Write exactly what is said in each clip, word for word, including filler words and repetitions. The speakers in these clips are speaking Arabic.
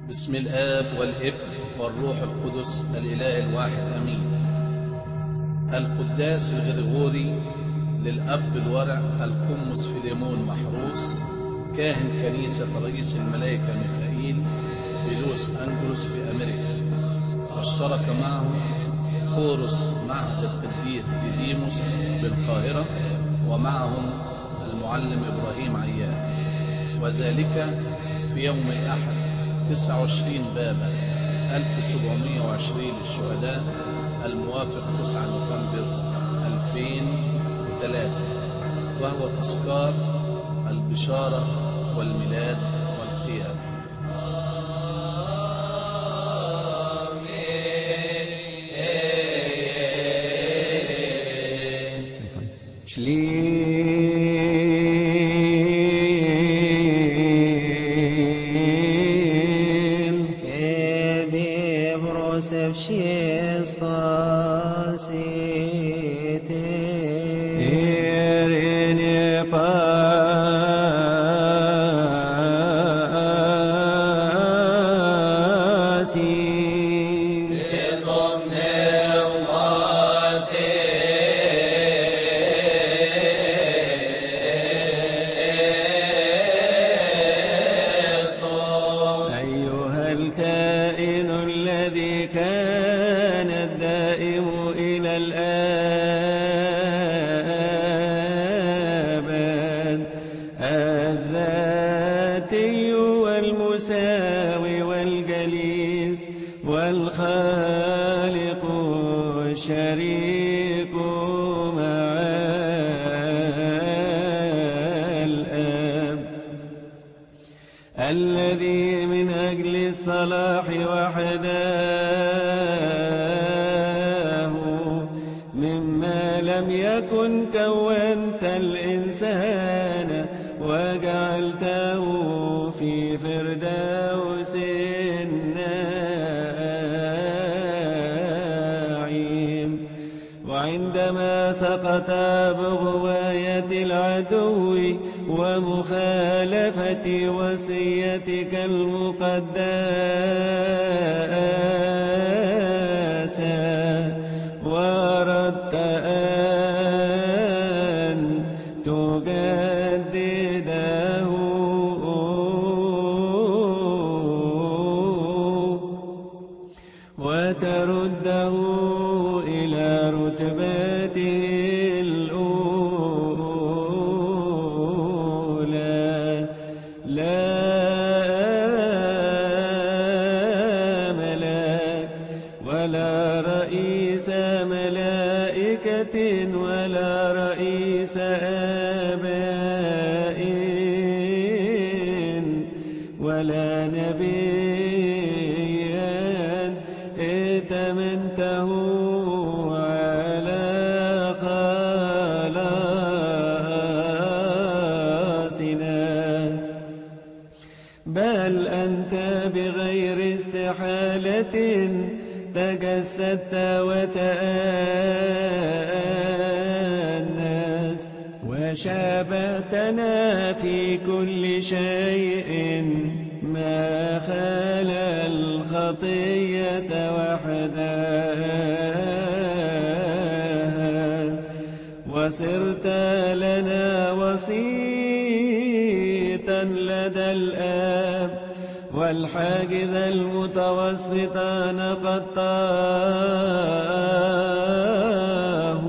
بسم الآب والابن والروح القدس الإله الواحد أمين. القداس الغريغوري للأب الورع القمص فيليمون محروس كاهن كنيسة رئيس الملائكة ميخائيل بلوس أنجلوس في أمريكا، واشترك معه خورس معهد القديس ديديموس بالقاهرة، ومعهم المعلم إبراهيم عياد، وذلك في يوم الأحد تسعة وعشرين بابا ألف وسبعمائة وعشرين للشهداء الموافق تسعة نوفمبر ألفين وثلاثة، وهو تذكار البشارة والميلاد والقيامة. الذي من أجل الصلاح وحداه مما لم يكن كونت الإنسان وجعلته في فردوس النعيم. وعندما سقط بغواية العدو ومخالفة وصيتك المقدسة وأردت أن تجدده وترده إلى رتبته ولا رئيس آباء ولا نبيا ائتمنته على خلاصنا، بل أنت بغير استحالة تجسدت وتأنست وشابهتنا في كل شيء ما خلا الخطية وحدها، وصرت لنا وسيطا لدى الآب والحاجز المتوسط نقضته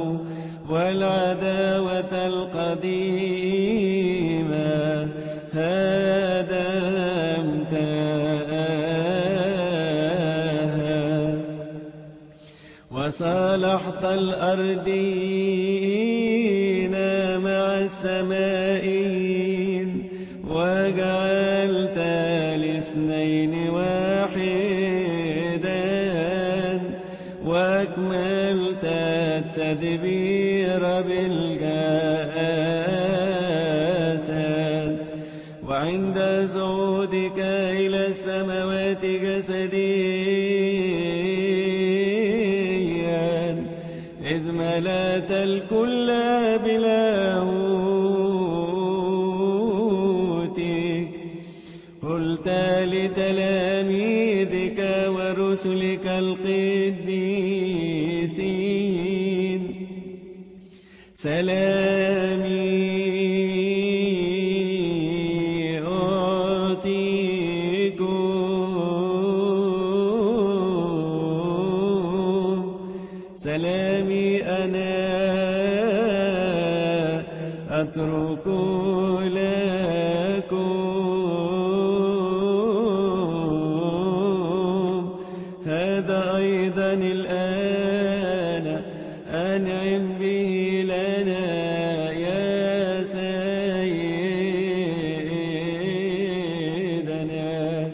والعداوة القديمة هدمتها، وصالحت الأرضين مع السمائين وجعلت الاثنين واحدا وأكملت التدبير بالجسد. وعند صعودك إلى السماوات جسديا إذ ملأت الكل بلاهوتك قلت لتلاميذك ورسلك القديسين سلامي أعطيكم سلامي أنا أترك لكم هذا أيضا الآن أنعم به لنا يا سيدنا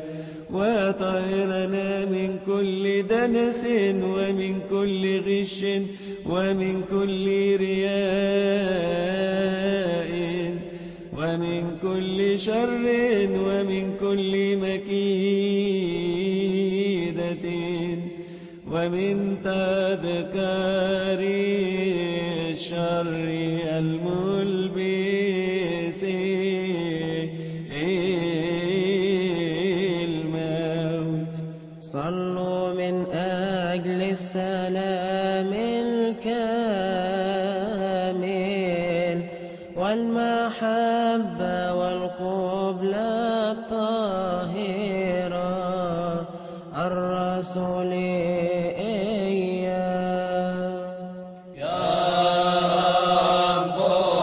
وطهرنا من كل دنس ومن كل غش ومن كل رياء ومن كل شر ومن كل مكيدة ومن تذكار الشر الملبس الموت. صلوا من أجل السلام الكامل والمحبة والقبلة الطاهرة الرسولية. يا رب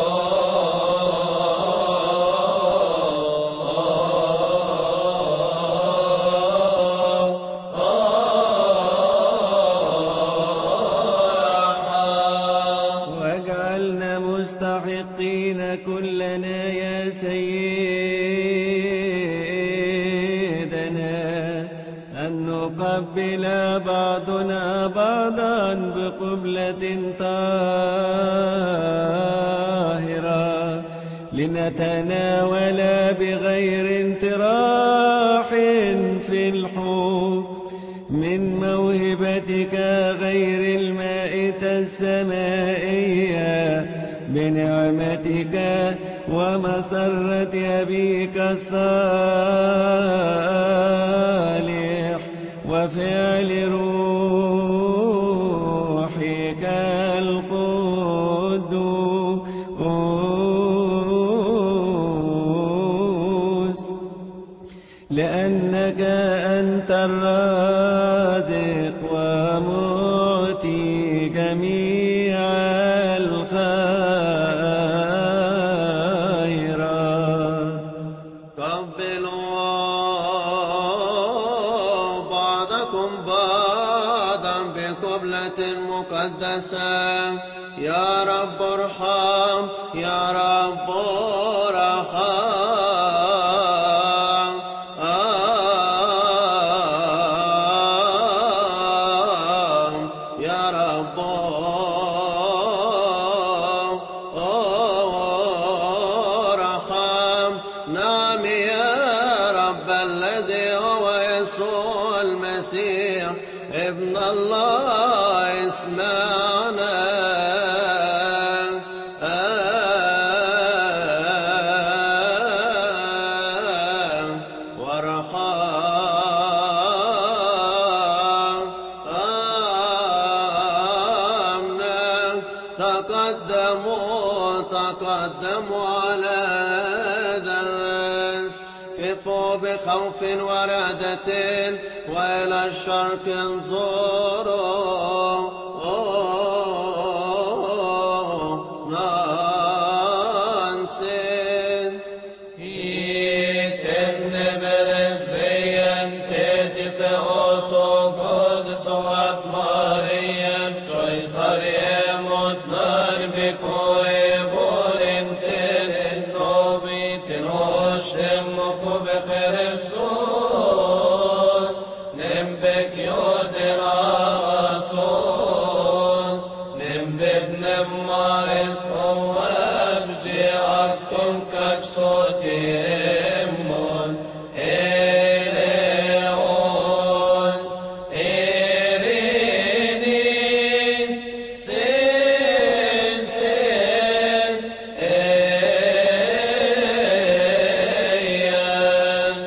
واجعلنا مستحقين كلنا يا سيدنا أن نقبل بعضنا بعضا بقبلة طاهرة لنتناول بغير انطراح في الحب من موهبتك غير المائتة السمائية بنعمتك ومسرة أبيك الصالح وفعل روحك القدوس لأنك أنت الرازق ومعطي جميع الخيرات. قبلوا بعضكم بعضا بقبلة مقدسة. يا رب ارحم يا رب ارحم يا رب ارحم. نعم يا رب الذي هو يسوع المسيح ابن الله اسمعنا. تقدموا تقدموا على هذا الرأس كفوا بخوف ورعدة وإلى الشرق انظروا نانسين Iten neberes veien tetis eotogos soat Mariam Choisariem ot narbikoe volinten novitin oshem mokube Christus nembek yoder asos nembek nemmaes oabji akton kaksotimon eleos eridis sesen eyan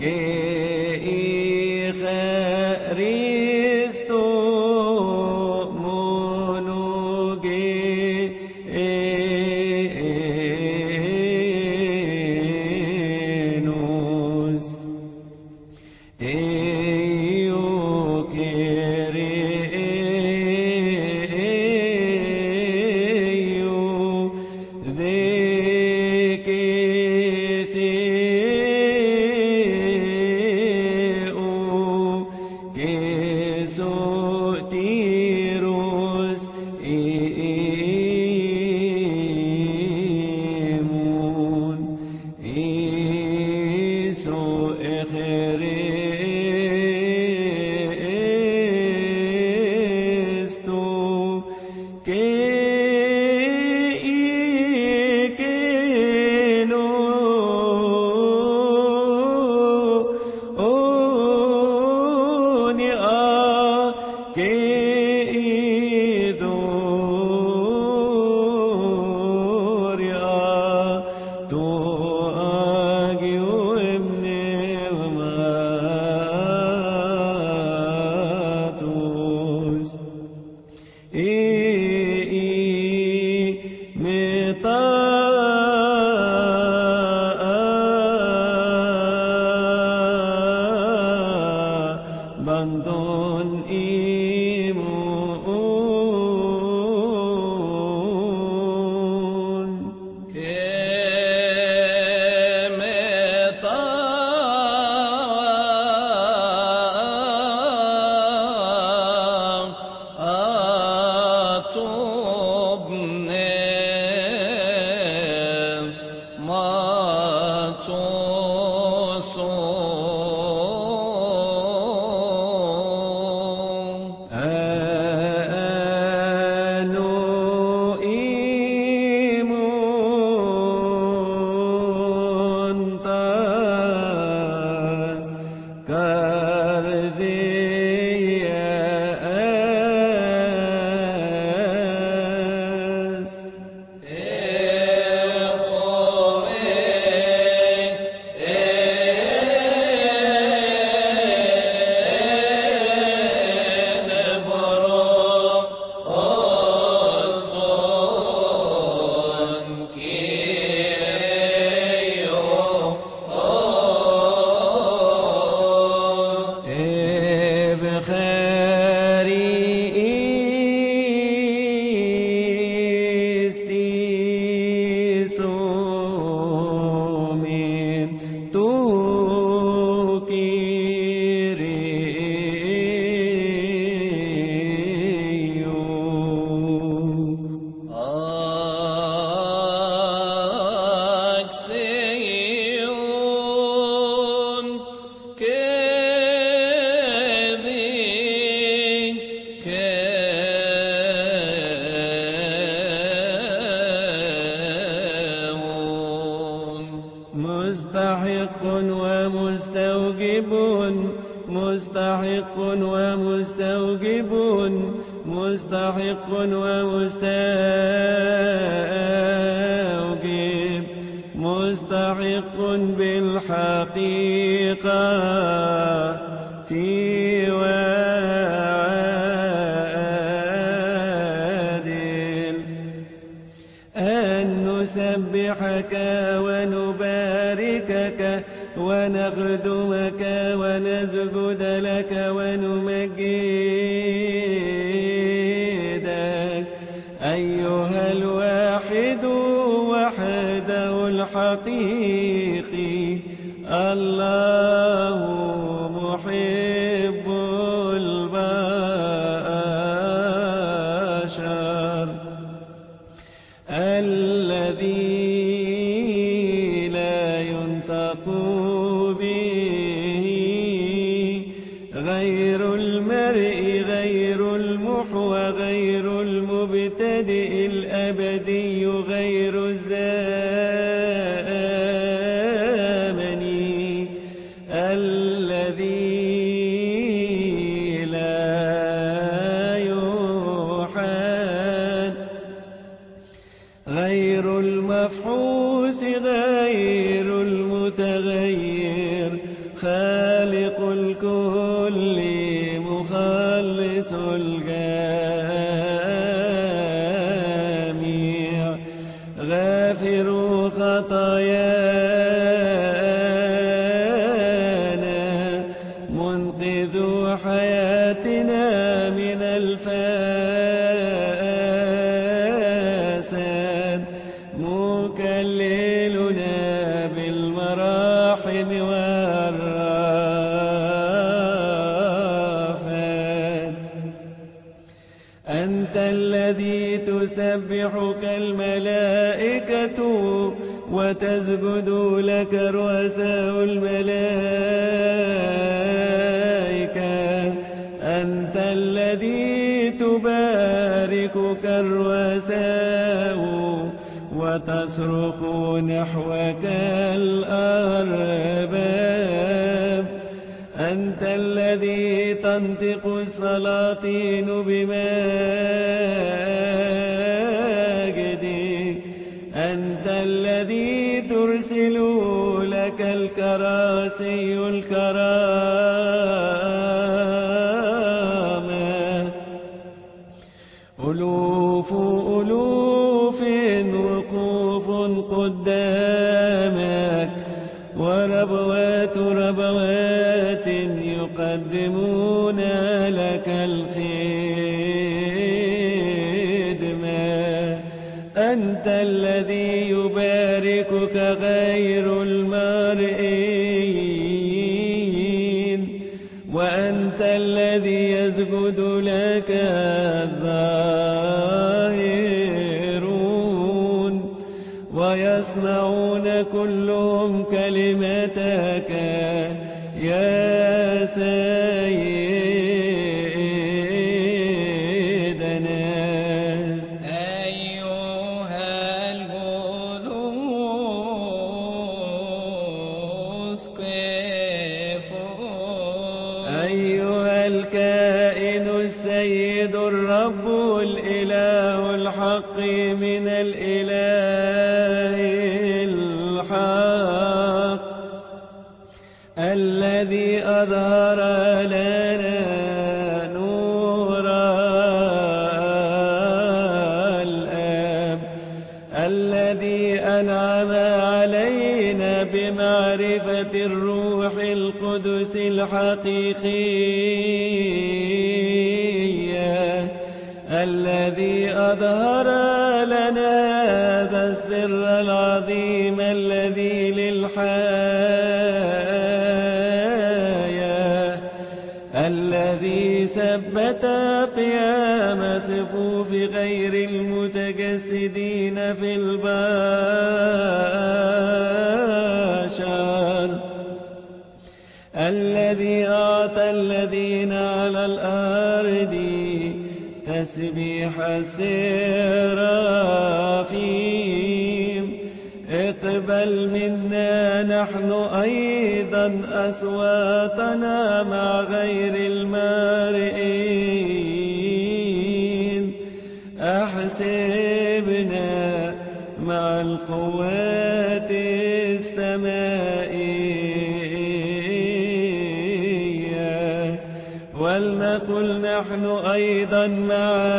غير المفحوس غير المتغير خالق خالق الكل مخلص الجميع غافر خطايانا منقذ حياتنا من الفساد مكللنا بالمراحم والرافات أنت الذي تسبحك الملائكة وتسجد لك رؤساء الملائكة أنت الذي تباركك الرؤساء وتصرخ نحوك الأرباب أنت الذي تنطق السلاطين بمجدك أنت الذي ترسل لك الكراسي الكرامة ألوف ألوف وقوف قدامك وربوات ربوات يقدمون لك الخدمة أنت الذي يباركك غير المرئيين وأنت الذي يسجد لك الظاهرون ويصنعون كلهم كلمتك يا سيدنا أيها القدوس قفوا أيها الكائن السيد الرب الإله الحق من الإله الحق الذي أظهر لنا نور الآب الذي أنعم علينا بمعرفة الروح القدس الحقيقية الذي أظهر لنا هذا السر العظيم الذي للحياة الذي ثبت قيام صفوف غير المتجسدين في البشر الذي أعطى الذين على الأرض تسبيح السرافيم اقبل منا نحن أيضا أصواتنا مع غير المرئين أحسبنا مع القوات السمائية ولنقل نحن أيضا مع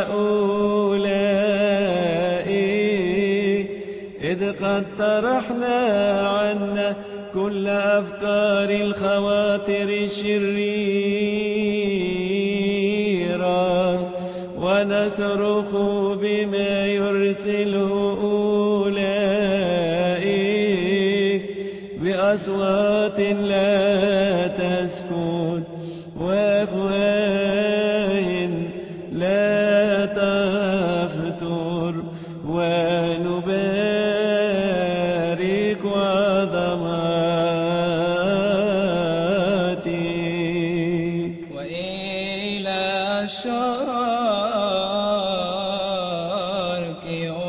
أولئك إذ قد طرحنا عنا كل أفكار الخواطر الشريرة ونصرخ بما يرسله أولئك بأصوات لا تسكت وأفواه لا تفتر ونبارك عظماتك وإلى الشرق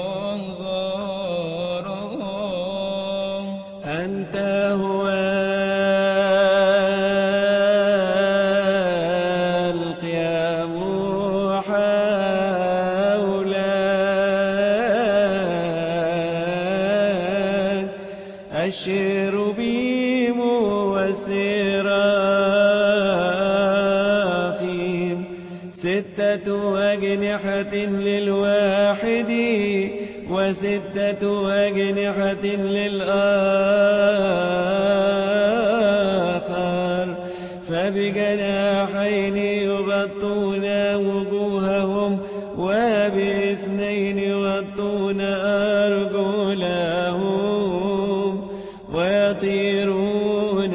انظروا أنت هو القيام حولك الشربيم والسراج ستة أجنحة للواحد وستة أجنحة للآخر، فبجناحين يغطون وجوههم، وباثنين يغطون أرجلهم، ويطيرون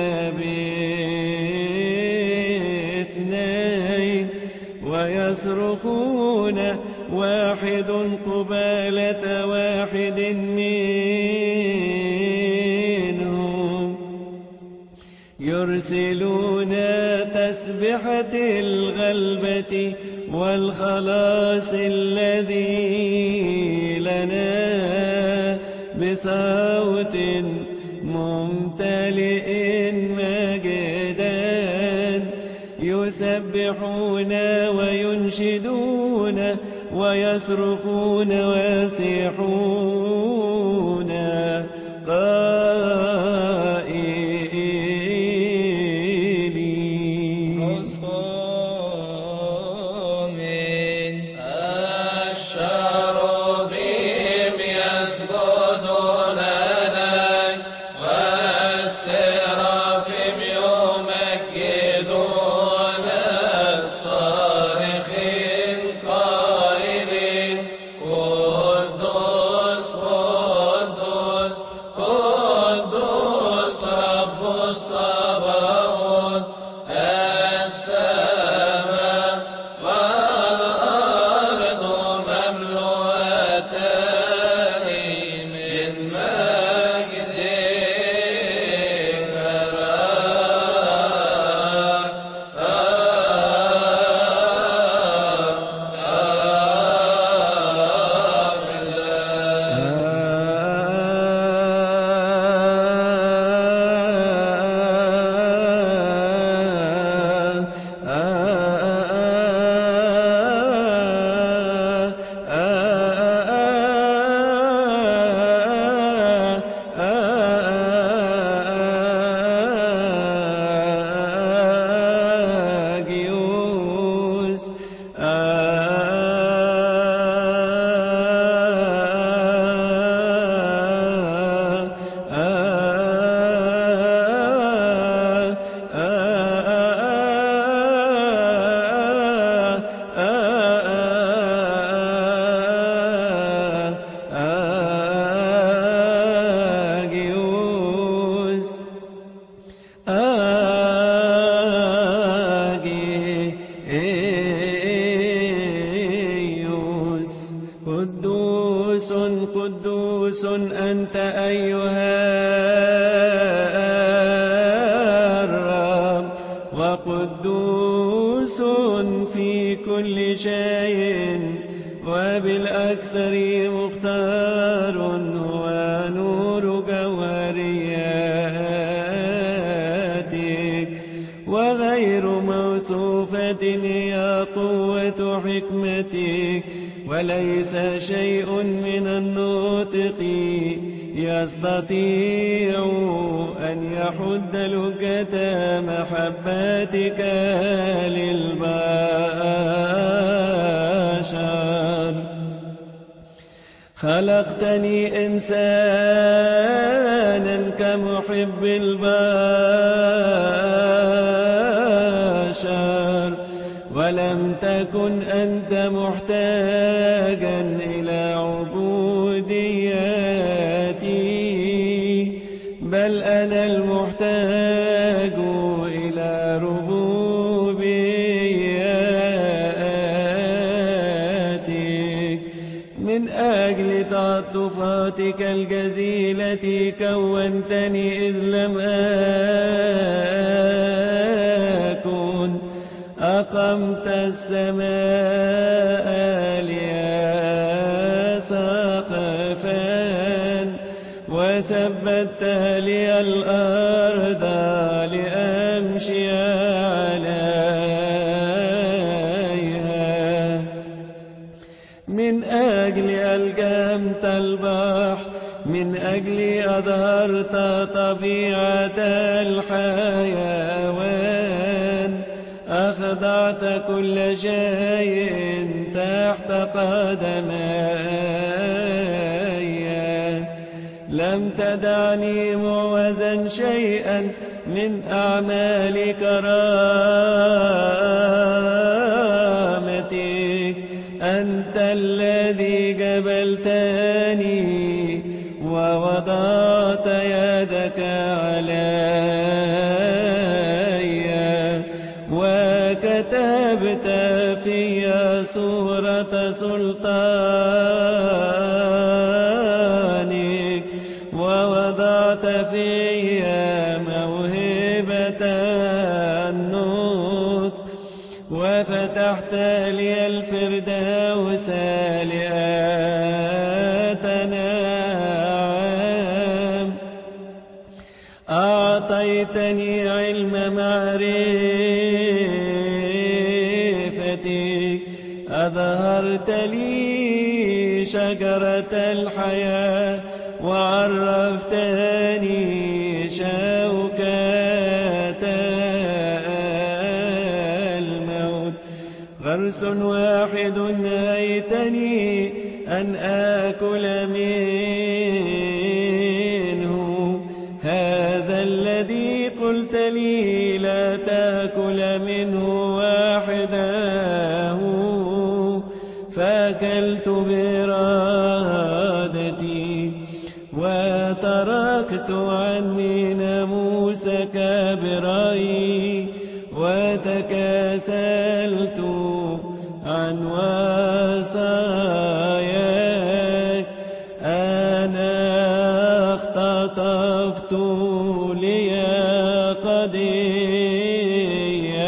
باثنين، ويصرخون واحد قبالة واحد منهم، يرسلون تسبحة الغلبة والخلاص الذي لنا بصوت ممتلئ مجدا، يسبحون وينشدون ويصرخون ويصيحون قائلين: رسومين الشروبيم يسجدون لك، والسرافيم يمجدون الصارخين قائلين: قدوس قدوس قدوس رب الصباوت، السماء والأرض مملوءتان من قدوس قدوس أنت أيها الرب، وقدوس في كل شيء، وبالأكثر مختار ونور جوهرياتك، وغير موصوفة يا قوة حكمتك، وليس شيء من النطق يستطيع أن يحد لجة محبتك للبشر. خلقتني إنسانا كمحب البشر، ولم تكن أنت محتاجا إلى عبوديتي، بل أنا المحتاج إلى ربوبيتك. من أجل تعاطفاتك الجزيلة كونتني إذ لم أكن، أقمت السماء لي سقفا، وثبت لي الأرض لأمشي عليها. من أجل ألجمت البحر، من أجل أظهرت طبيعة الحيوان، أخذ وضعت كل شيء تحت قدمي، لم تدعني معوزا شيئا من أعمال كرامتك. أنت الذي قبلتني ووضعت يدك علي، وكتبت في صورة سلطانك، ووضعت في موهبة النطق، وفتحت لي الفردوس لأتنعم. أعطيتني علم معرفتك، أظهرت لي شجرة الحياة، وعرفتني شوكة الموت. غرس واحد نهيتني أن آكل منه، هذا الذي قلت لي لا تأكل منه واحده، فأكلت بإرادتي وتركت عني ناموسك برأيي، وتكاسلت عن وصاياك. أنا اختطفت لي قضية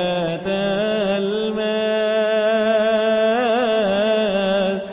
الماء،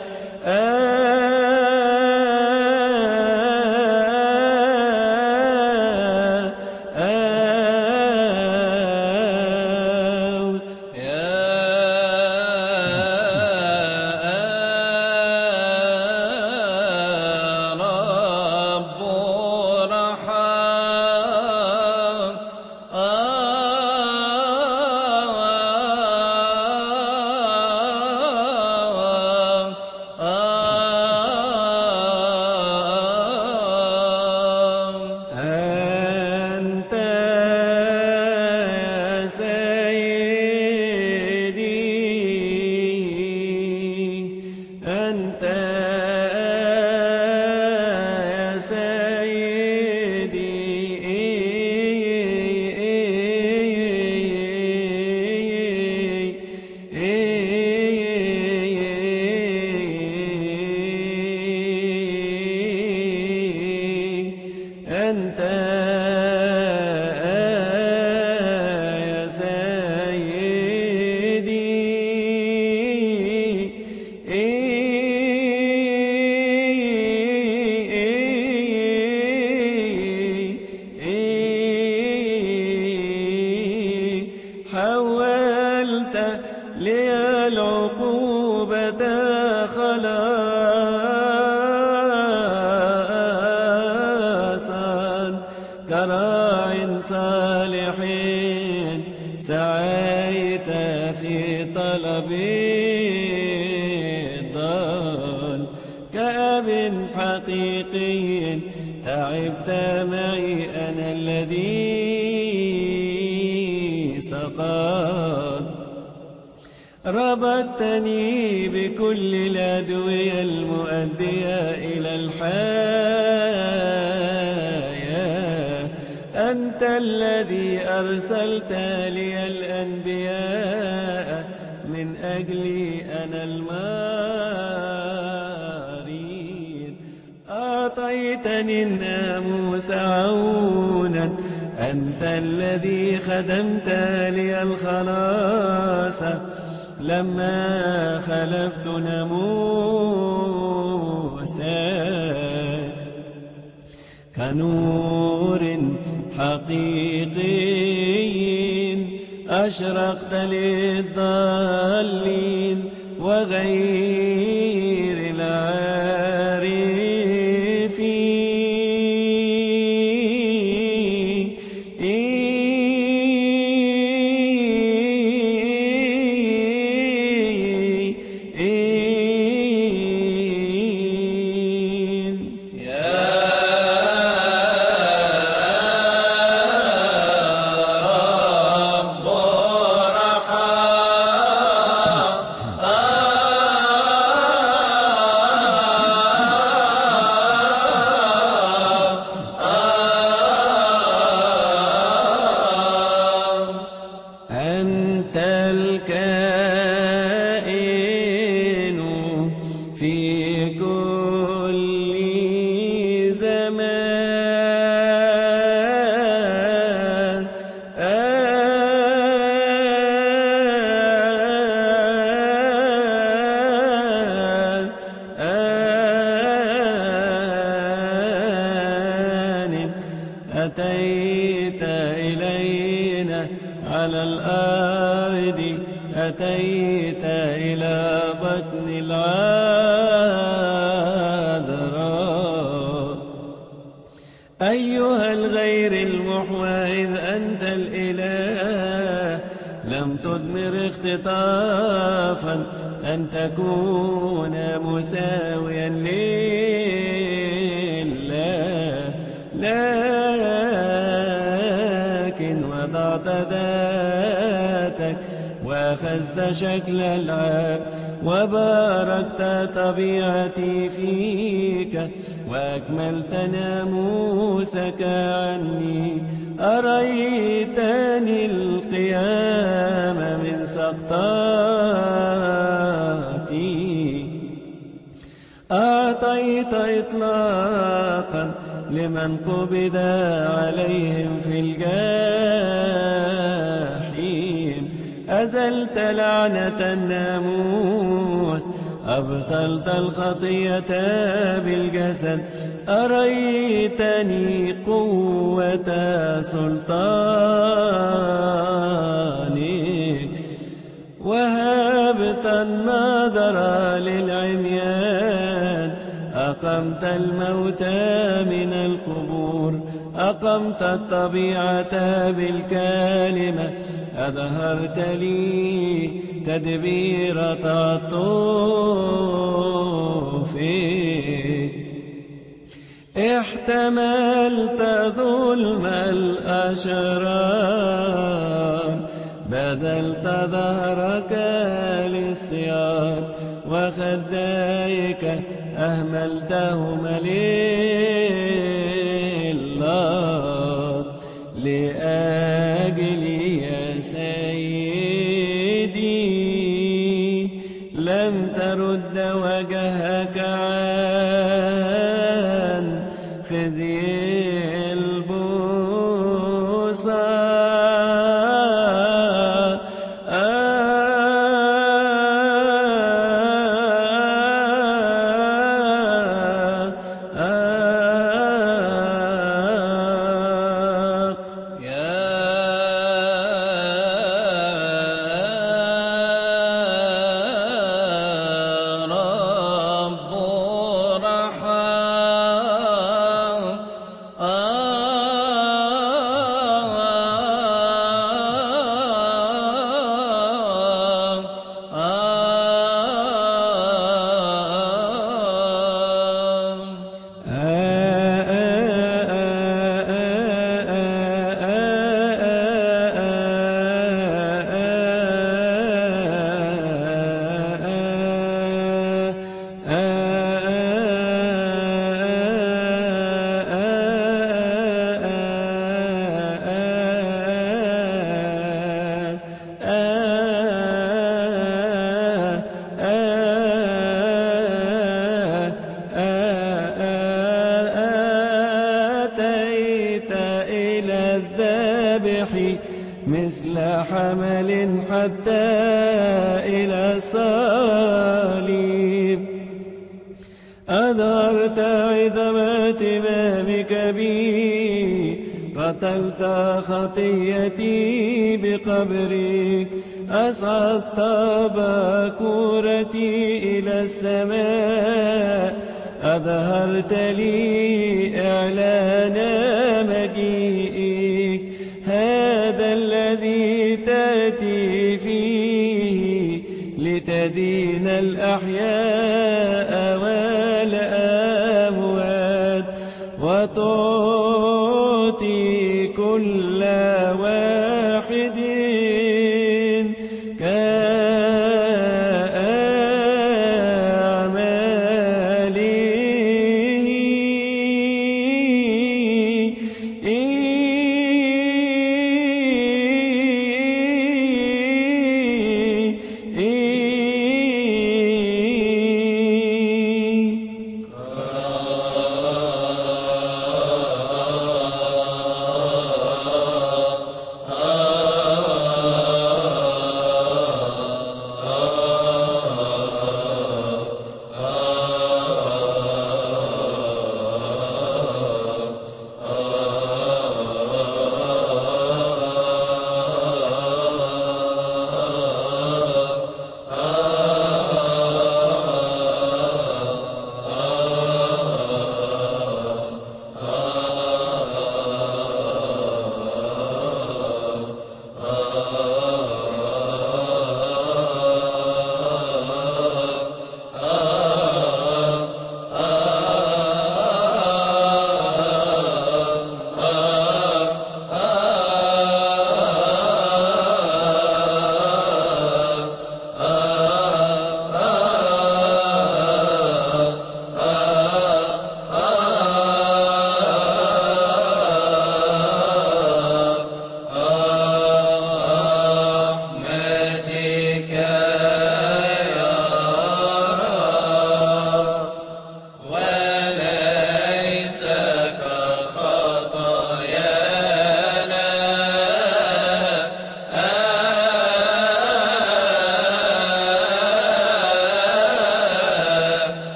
أنت يا سيدي. حولت لي العقوبة خلاصا، كراع صالحين سعيت في طلب الضال، كأب حقيقي تعبت معي أنا الذي سقط. ربطتني بكل الأدوية المؤدية إلى الحياة، أنت الذي أرسلت لي الأنبياء من أجلي أنا المريض. أعطيتني الناموس عونا، أنت الذي خدمت لي الخلاص، لما خلفت ناموسا كنور حقيقي أشرقت للضالين وغير العارفين. الكائن في كل زمان آن أتيت إلينا على الأرض أتيت إلى بطن العذراء أيها الغير المحوى إذ أنت الإله لم تضمر اختطافا أن تكون مساويا لله لكن وضعت ذاتك وأخذت شكل العبد وباركت طبيعتي فيك وأكملت ناموسك عني أريتني القيام من سقطاتي أعطيت إطلاقا لمن قبض عليهم في الجحيم أزلت لعنة الناموس أبطلت الخطية بالجسد أريتني قوة سلطانك وهبت النظر للعميان أقمت الموتى من القبور أقمت الطبيعة بالكلمة أظهرت لي تدبير تعطفك احتملت ظلم الأشرار بذلت ظهرك للصيام وخديك أهملتهما لله لأجلي يا سيدي لم ترد وجهك عن خزي مثل حمل حتى إلى الصليب أظهرت عظمة إمامك بي قتلت خطيتي بقبرك أصعدت باكورتي إلى السماء أظهرت لي إعلان مجيئك هذا الذي تأتي فيه لتدين الأحياء والأموات وتعطي كل واحد كأعماله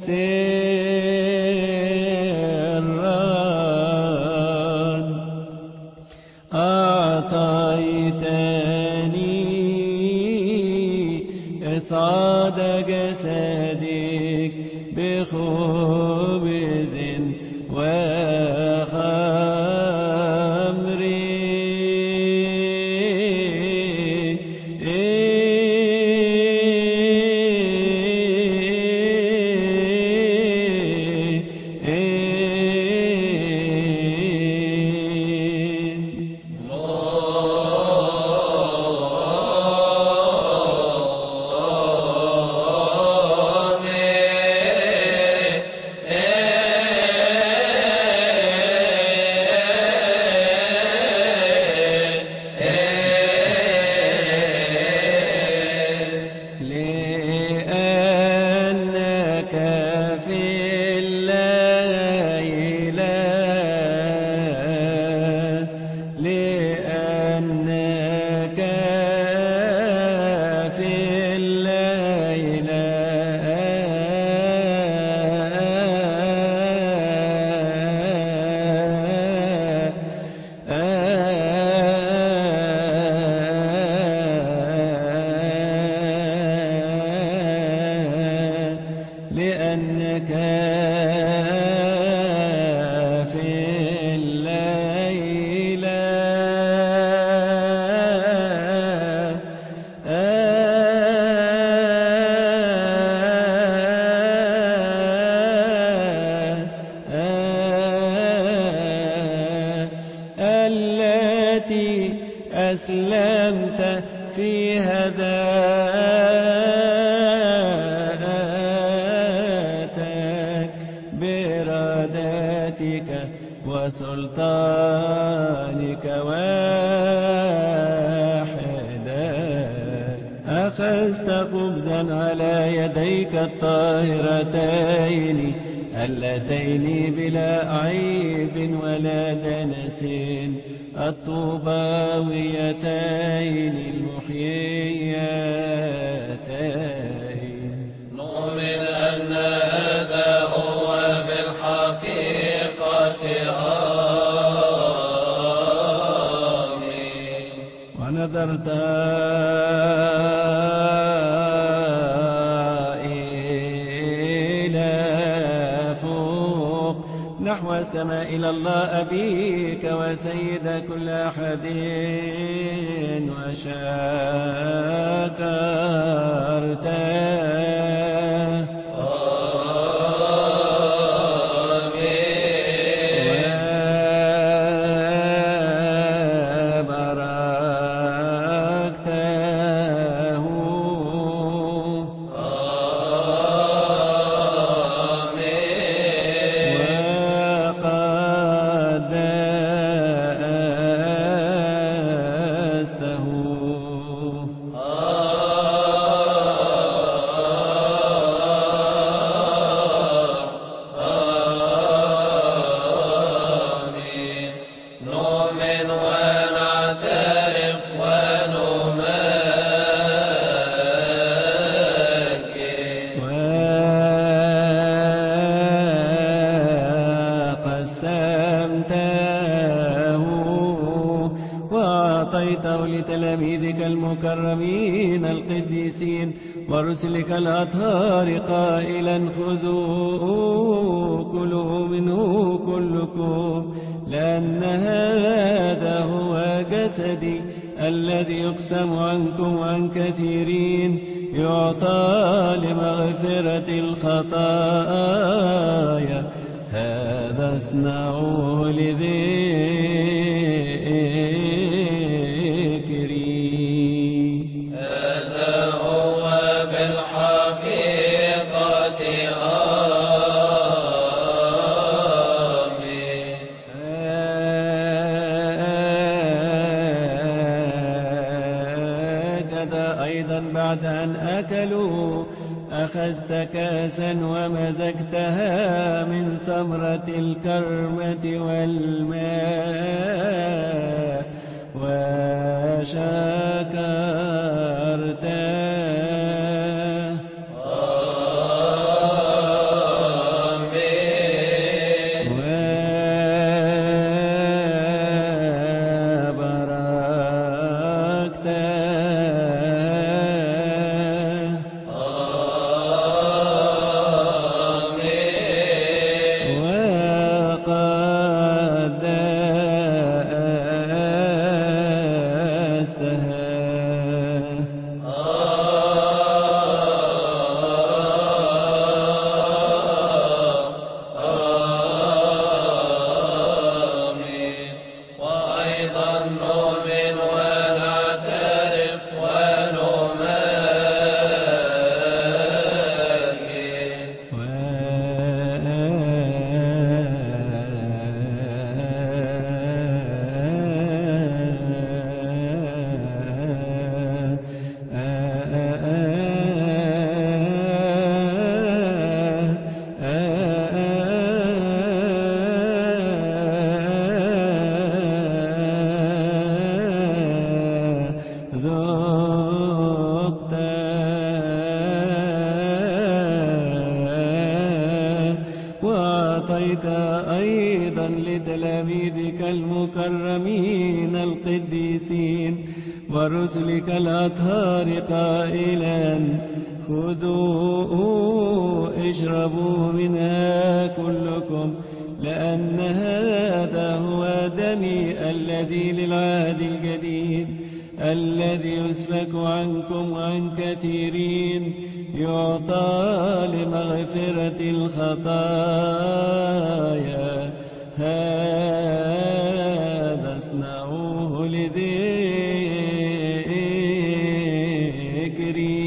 سرا أعطيتني إصعاد جسدك بخبز وخمر لأنك في الليل التي أسلمت فيها ذاتك بإرادتك وسلطانك واحدا أخذت خبزا على يديك الطاهرتين اللتين بلا عيب ولا دنس الطوباويتين المحييتين نؤمن أن هذا هو بالحقيقة آمين. ونظرت إلى فوق نحو السماء إلى الله أبيك وسيد كل أحد وشكرته وأعطيته لتلاميذك المكرمين القديسين ورسلك الأطهار قائلا خذوا كلوا منه كلكم لأن هذا هو جسدي الذي يقسم عنكم وعن كثيرين يعطى لمغفرة الخطايا هذا اصنعوه لذكري. هذا هو بالحقيقة آمين. هكذا أيضا بعد أن أكلوا أخذت كاسا ومزجتها من ثمرة الكرمة والماء وشكرته أعطيت أيضا لتلاميذك المكرمين القديسين ورسلك الأطهار قائلا خذوا اشربوا منها كلكم لأن هذا هو دمي الذي للعهد الجديد الذي يسفك عنكم وعن كثيرين يعطى لمغفرة الخطايا هذا اصنعوه لذكري.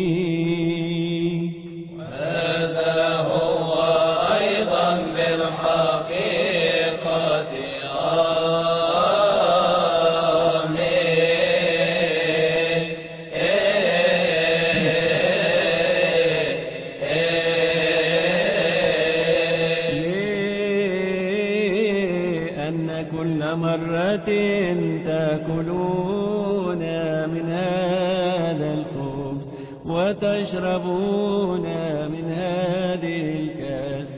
هذا هو أيضا بالحقيقة مرة تأكلون من هذا الخبز وتشربون من هذه الكأس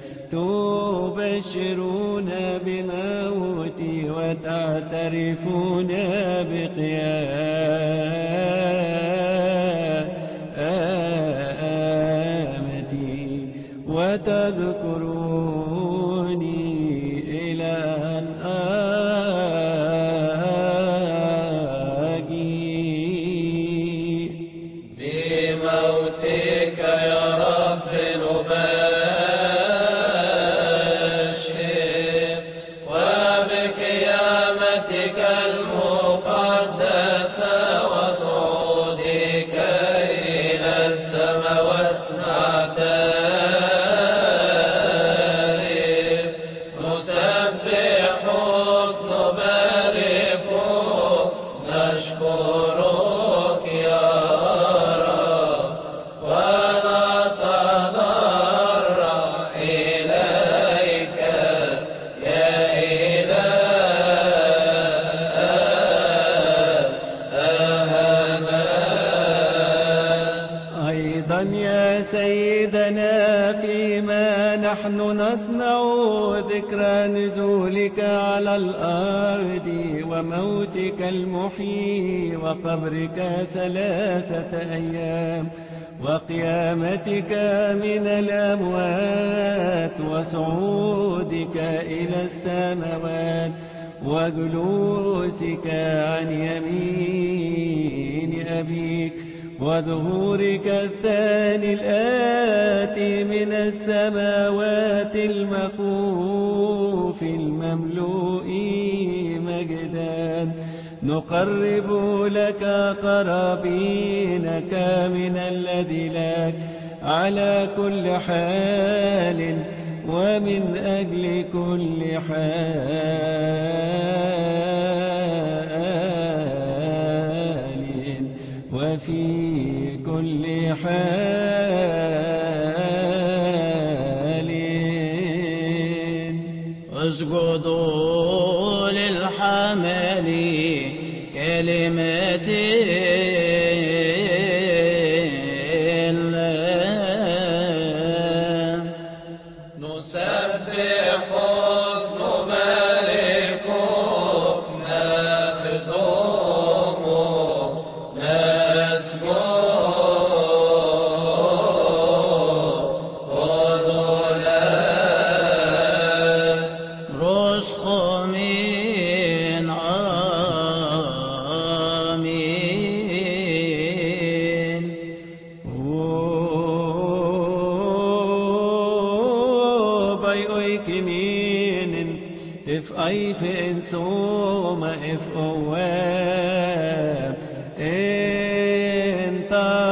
تبشرون بموتي وتعترفون بقيامتي وتذكروني إلى أن بموتك يا رب نبشر وبقيامتك المقدسة وصعودك إلى السماوات نعترف نسبحك نباركك نشكرك يا يا سيدنا فيما نحن نصنع ذكرى نزولك على الأرض وموتك المحيي وقبرك ثلاثة أيام وقيامتك من الأموات وصعودك إلى السماوات وجلوسك عن يمين أبيك وظهورك الثاني الآتي من السماوات المخوف المملوء مجدا نقرب لك قرابينك من الذي لك على كل حال ومن أجل كل حال وفي كل حال اسجدوا للحمل كلمتي if I've in so my if away in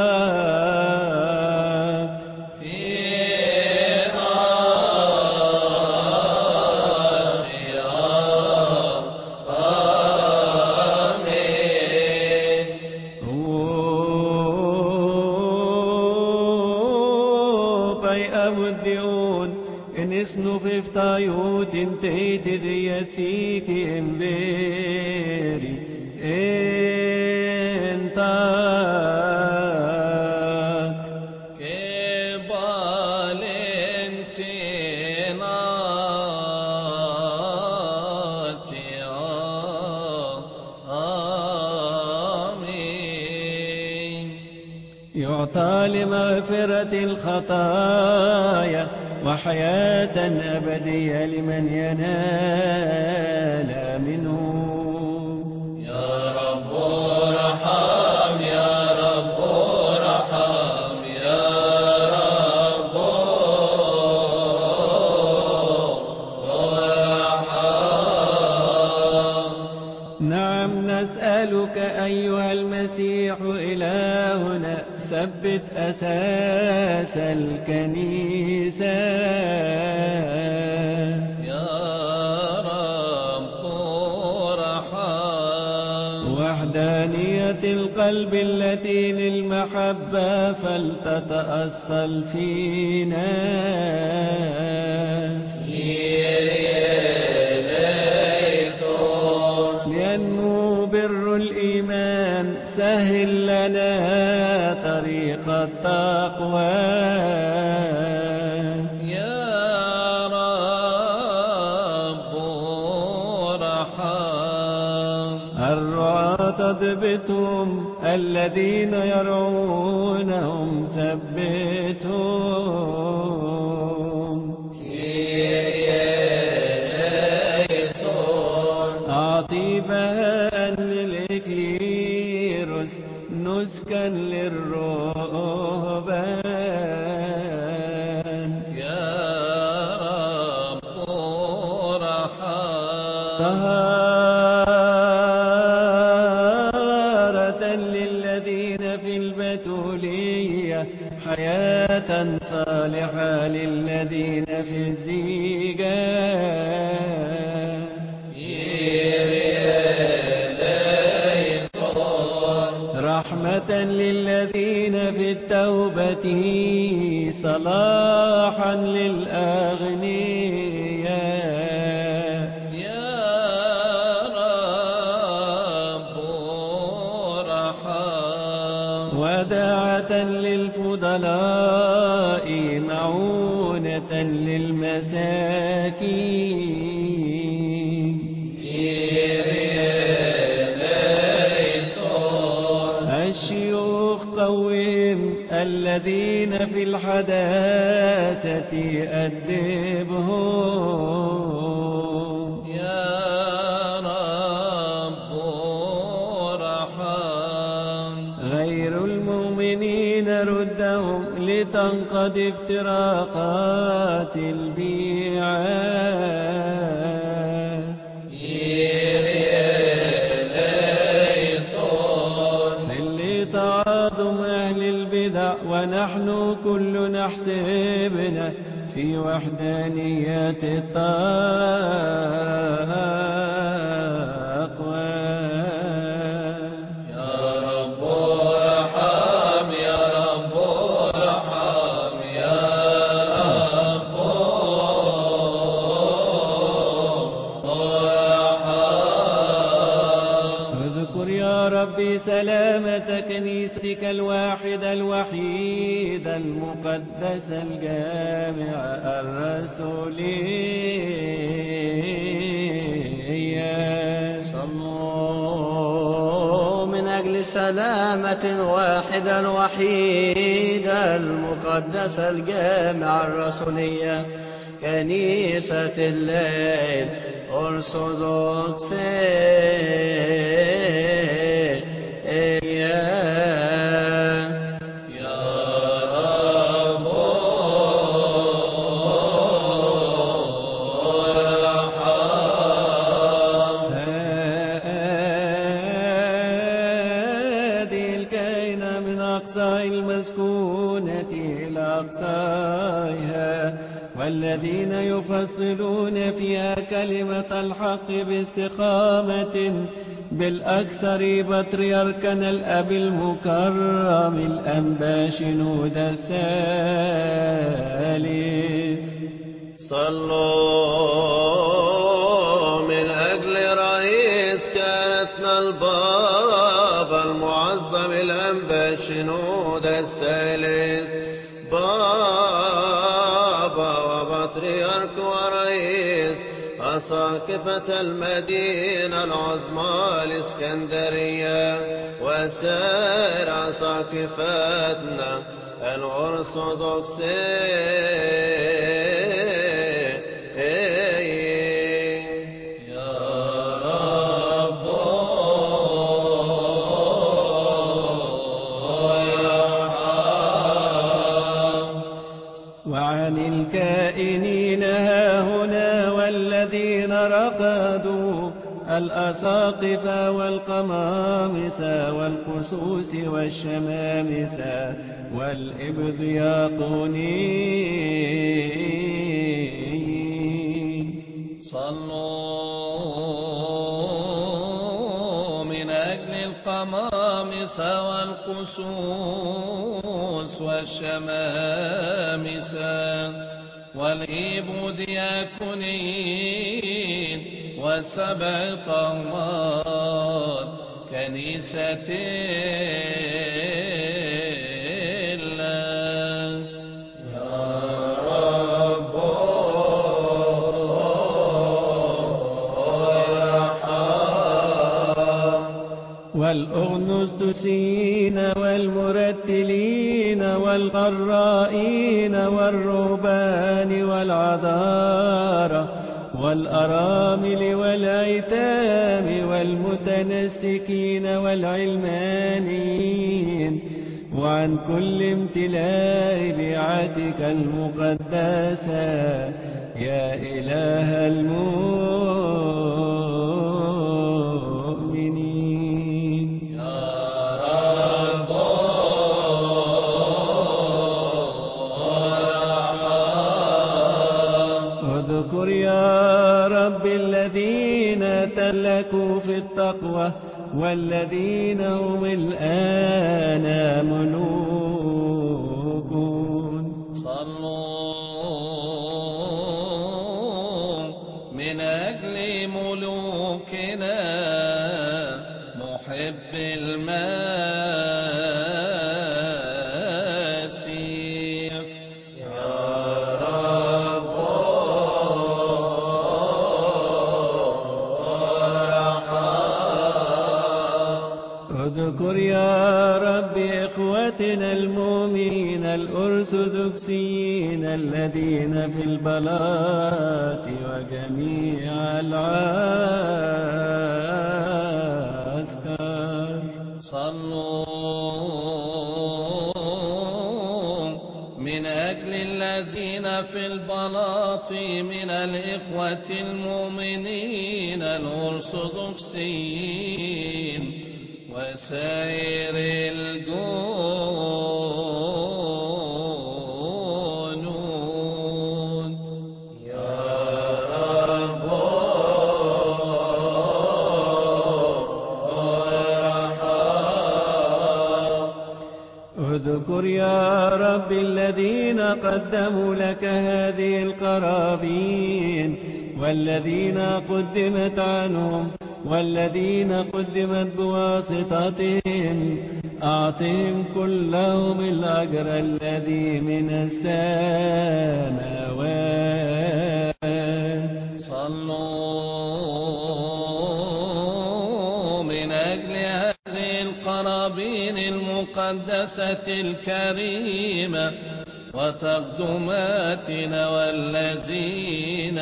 Nisnu fiftayut in teiti diathiki inveri enta che valentina وخطى لمغفرة الخطايا وحياة أبدية لمن ينال منه. يا رب ارحم يا رب ارحم يا رب ارحم. نعم نسألك أيها المسيح إلهنا ثبت أساس الكنيسة يا رب ارحم. وحدانية القلب التي للمحبة فلتتأصل فينا لأنه بر الإيمان سهل لنا طريق التقوى. يا رب ارحم. الرعاة تضبطهم الذين يرعونهم ثبتهم. أعطي بهاء للإكليروس نسكا للرهبان. يا رب ارحم. طهارة للذين في البتولية حياة صالحة للذين في الزيجان. رحمة للذين في التوبة صلاحا للأغنياء. يا رب ارحم. وداعة للفضلاء معونة للمساكين. الشيوخ قوم الذين في الحداثة أدبهم. يا رب ارحم. غير المؤمنين ردهم لتنقضي افتراقات البيعات. تعاظم أهل البدع ونحن كل نحسبنا في وحدانية التقوى. يا رب ارحم يا رب ارحم يا رب ارحم. اذكر يا ربي سلامة كنيستك الواحدة الوحيدة المقدسة الجامعة الرسولية. صلوا من أجل سلامة واحدة وحيدة المقدسة الجامعة الرسولية كنيسة الليل أرثوذكسية. المسكونة إلى أقصاها والذين يفصلون فيها كلمة الحق باستقامة بالأكثر بطريركنا الأب المكرم الأنبا شنود الثالث. صلوا من أجل رئيس كانتنا البابا المعظم الأنبا شنود الثالث بابا وبطريرك بطريرك ورئيس أساقفة المدينة العظمى الإسكندرية وسائر أساقفتنا الأرثوذكسية وعن الكائنين هاهنا والذين رقدوا الأساقفة والقمامس والقسوس والشمامس والإبضياقونين صلوا من أجل القمامس والقسوس والشمامس والإبودياكونين والسبع طغمات كنيسة الله. يا رب ارحم. والأغنسطسيين والمرتلين والقرائين والرهبان والعذارى والأرامل والأيتام والمتنسكين والعلمانيين وعن كل امتلاء بيعتك المقدسة يا إله المؤمنين. يا رب اذكر يا رب الذين تلكوا في التقوى والذين هم الآن ملوك. صلوا من أجل ملوكنا محب المسيح. يا رب ارحم. اذكر يا رب إخوتنا المؤمنين الأرثوذكسيين الذين في البلاط وجميع العسكر. صلوا من أجل الذين في البلاط من الإخوة المؤمنين الأرثوذكسيين وسائر الجنود. يا رب ارحم. اذكر يا رب الذين قدموا لك هذه القرابين والذين قدمت عنهم والذين قدمت بواسطتهم أعطهم كلهم الأجر الذي من السماوات. صلوا من أجل هذه القرابين المقدسة الكريمة وتقدماتنا والذين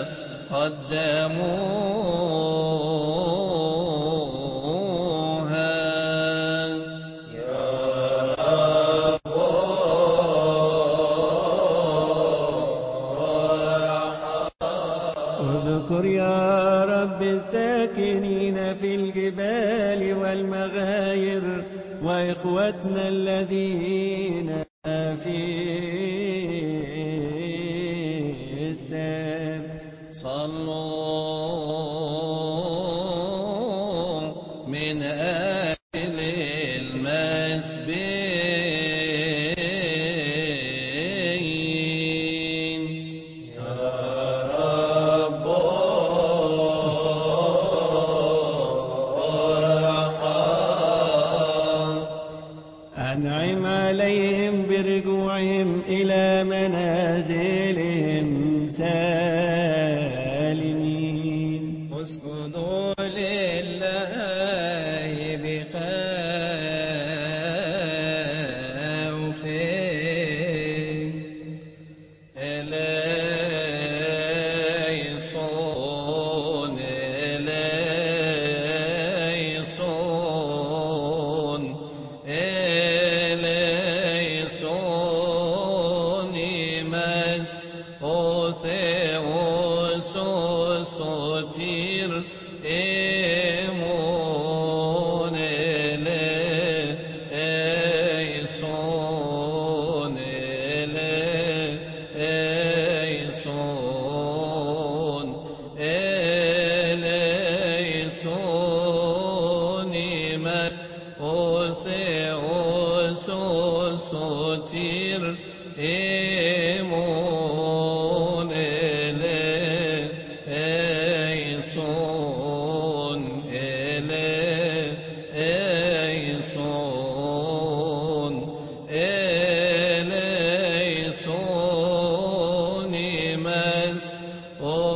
قدموها. يا رب ارحم. اذكر يا رب الساكنين في الجبال والمغاير وإخوتنا الذين في السام. صلوا من أجل المسبيين. يا رب ارحم. أنعم عليهم برجوعهم إلى منازلهم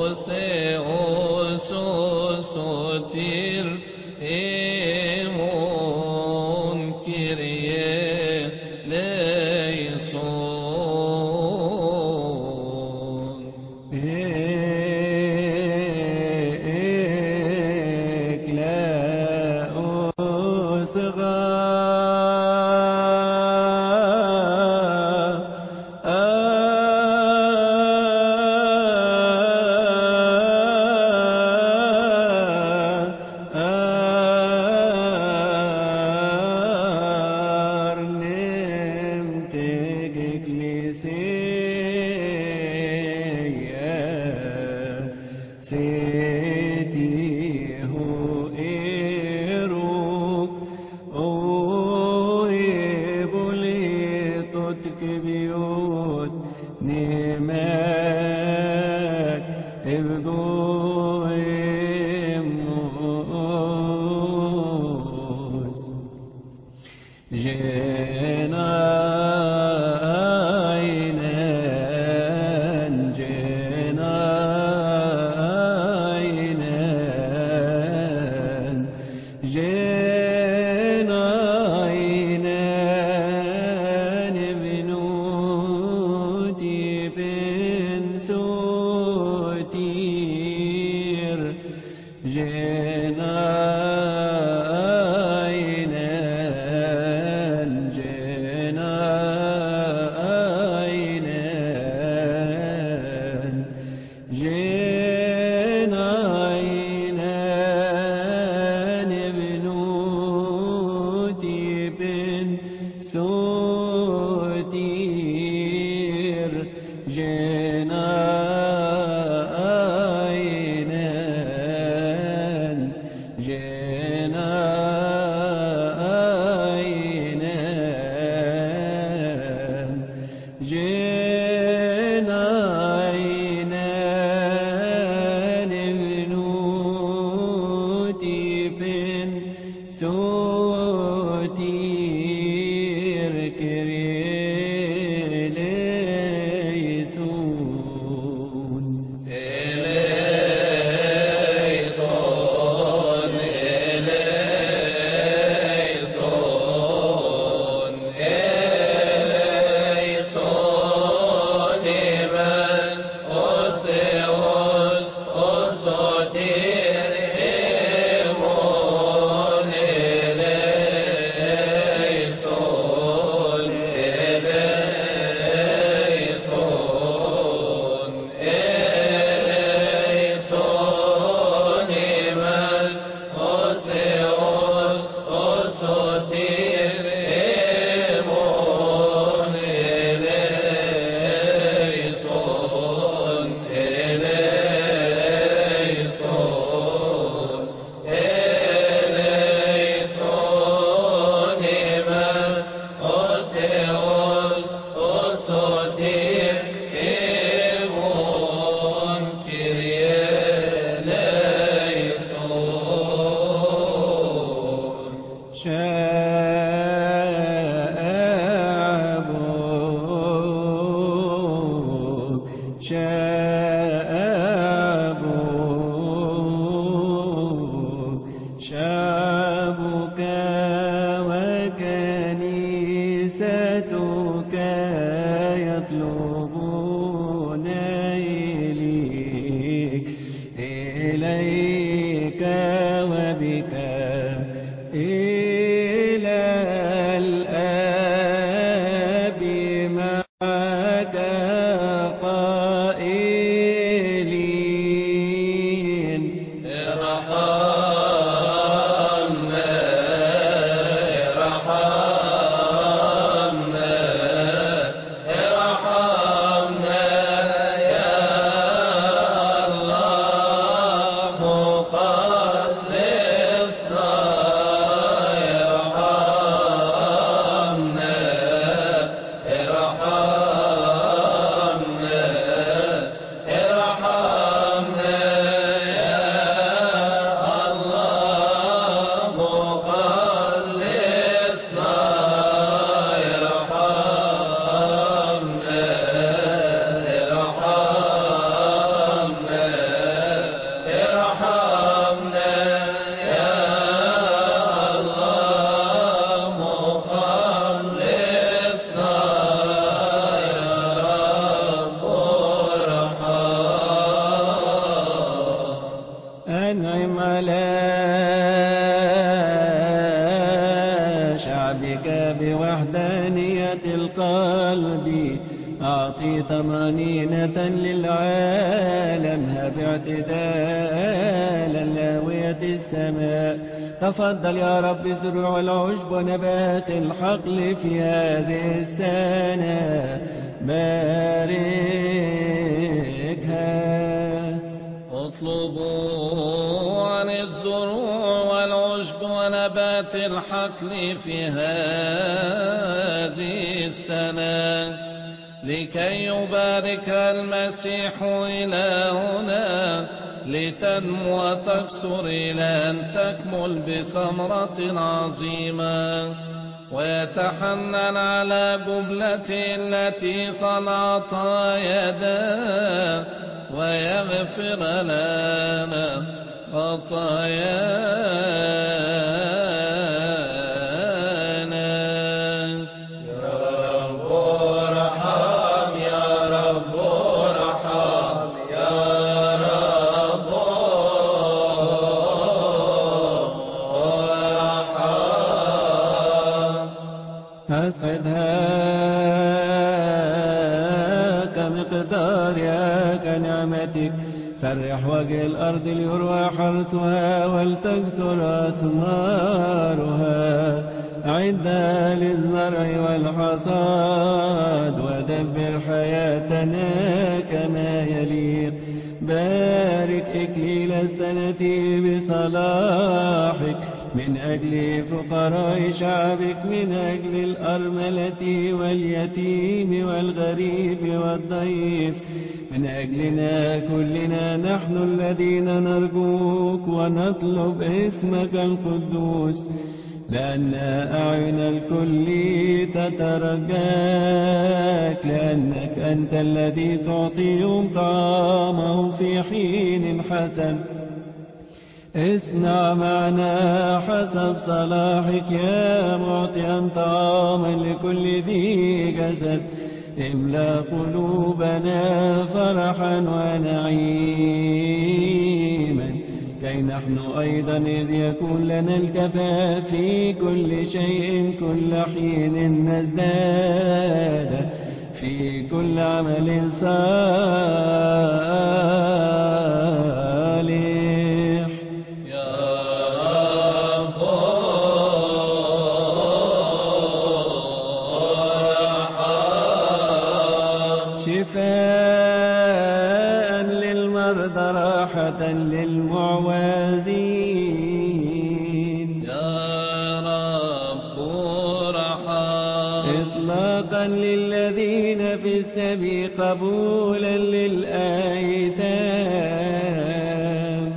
Sotir emon Kyrie leison. Eklaos ga جناينا أعطي طمأنينة للعالم، هب اعتدالا لاوية السماء. تفضل يا رب زروع العشب ونبات الحقل في هذه السنة، باركها. اطلبوا عن الزروع والعشب ونبات الحقل في هذه السنة لكي يبارك المسيح إلهنا، لتنمو وتكثر إلى أن تكمل بثمرة عظيمة، ويتحنن على جبلته التي صنعتها يداه، ويغفر لنا خطايانا. يا رب ارحم، يا رب ارحم، يا رب ارحم. أسعدها كمقدارها كنعمتك، فرح وجه الأرض ليروى حرثها ولتكثر أثمارها. أعدها للزرع والحصاد، ودبر حياتنا كما يليق. بارك إكليل السنة بصلاحك من أجل فقراء شعبك، من أجل الأرملة واليتيم والغريب والضيف، من أجلنا كلنا نحن الذين نرجوك ونطلب اسمك القدوس، لأن أعين الكل تترجاك، لأنك أنت الذي تعطيهم طعامهم في حين حسن. اصنع معنا حسب صلاحك يا معطيا طعاما لكل ذي جسد، املأ قلوبنا فرحا ونعيما، كي نحن أيضا إذ يكون لنا الكفاف في كل شيء كل حين نزداد في كل عمل صالح. شفاء للمرضى، راحة للمعوزين، يا رب ارحم. إطلاقا للذين في السبي، قبولا للأيتام،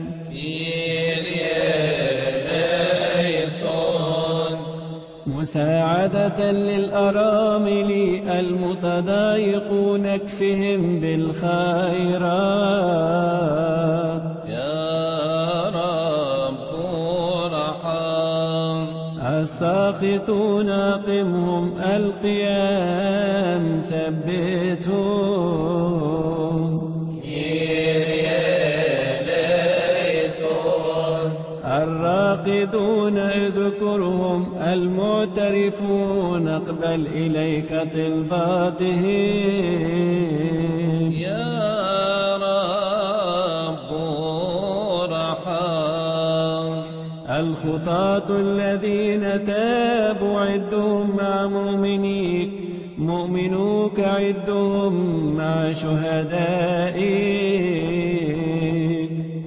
مساعدة للأرامل المتضايقون، اكفهم بالخيرات. يا رب ارحم. الساخطون قمهم، القيام ثبتهم، الراقدون اذكرهم، المعترفون اقبل إليك طلباتهم. يا رب ارحم. الخطاة الذين تابوا عدهم مع مؤمنيك، مؤمنوك عدهم مع شهدائك.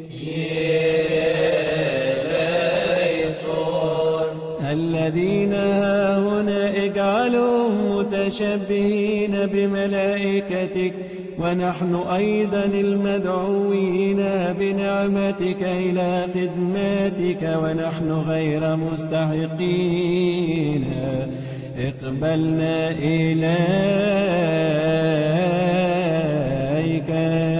الذين ها هنا اجعلهم متشبهين بملائكتك، ونحن أيضا المدعوين بنعمتك إلى خدماتك ونحن غير مستحقين، اقبلنا إليك.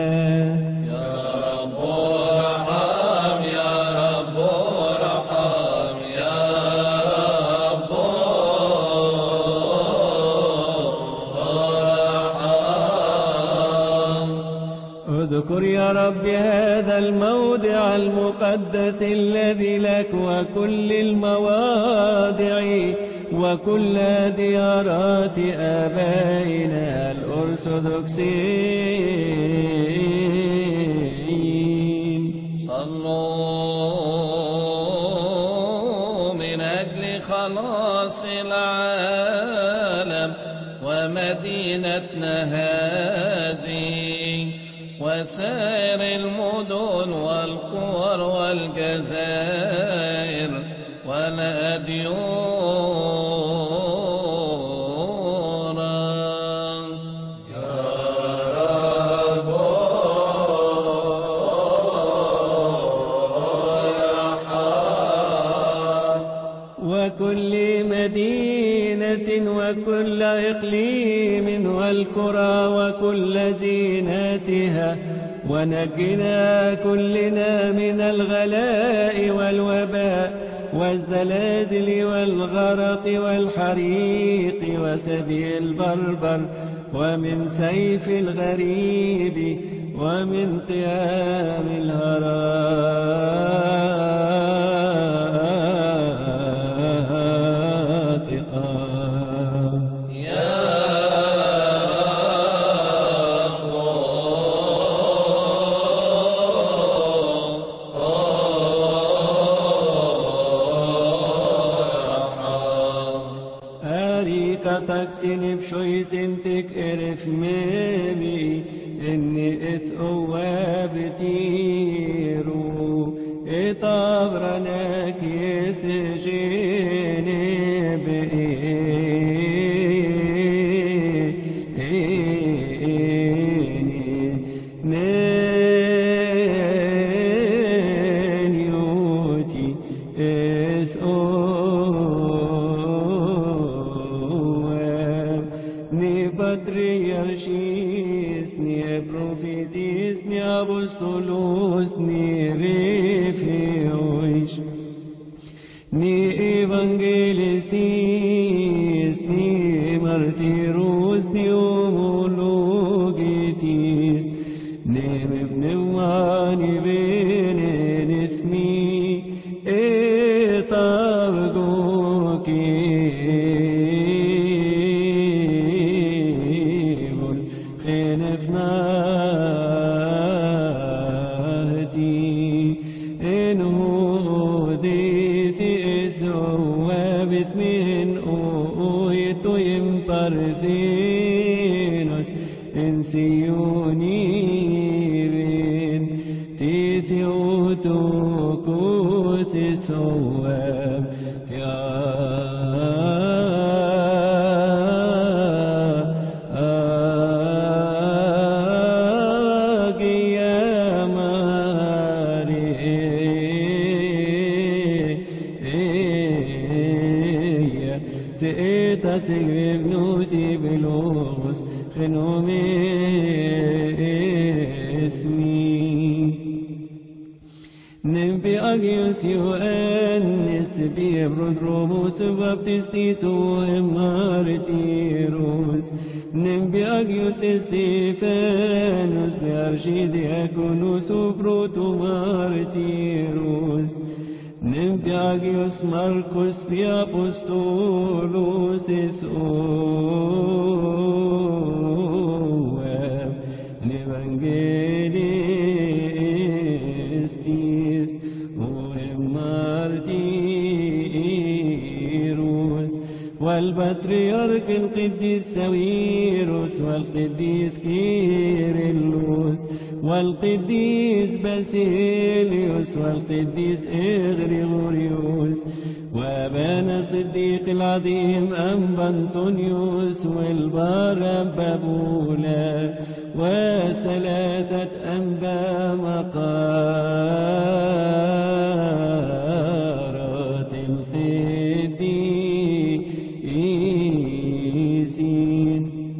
اذكر يا رب هذا الموضع المقدس الذي لك، وكل المواضع وكل ديارات آبائنا الأرثوذكسيين. صلوا من أجل خلاص العالم ومدينتنا هذه وسائر المدن والقرى والجزائر والأديرة. وكل مدينة وكل إقليم والقرى وكل زيناتها، ونجنا كلنا من الغلاء والوباء والزلازل والغرق والحريق وسبي البربر ومن سيف الغريب ومن قيام الهراتقة. تكسين بشويسين تكرف مامي إني إثقوا بتيرو إطابرنا كيس جيني بإيني نانيوتي إثقوا patriarchis, ni prophetis, ni apostolos, ni refeois, ni evangelistis, ni martyros, ni homologetis, ni mevneuani venenithmi, et argoki. Parthenos en Sioniven Theotokos Esoam Sigvnuti belos genome esmi nembi agios Ioannis biebrodromos baptistis o martyros nembi agios Stephanos archidiaconos o protomartyros Nempiagios Marcos pia apostolos es oem evangelistis oem martyros والبطريرك القديس ساويروس والقديس كيرلس والقديس باسيليوس والقديس إغريغوريوس وأبانا الصديق العظيم أنبا أنطونيوس والبربابولا وثلاثة أنبا مقارات القديسين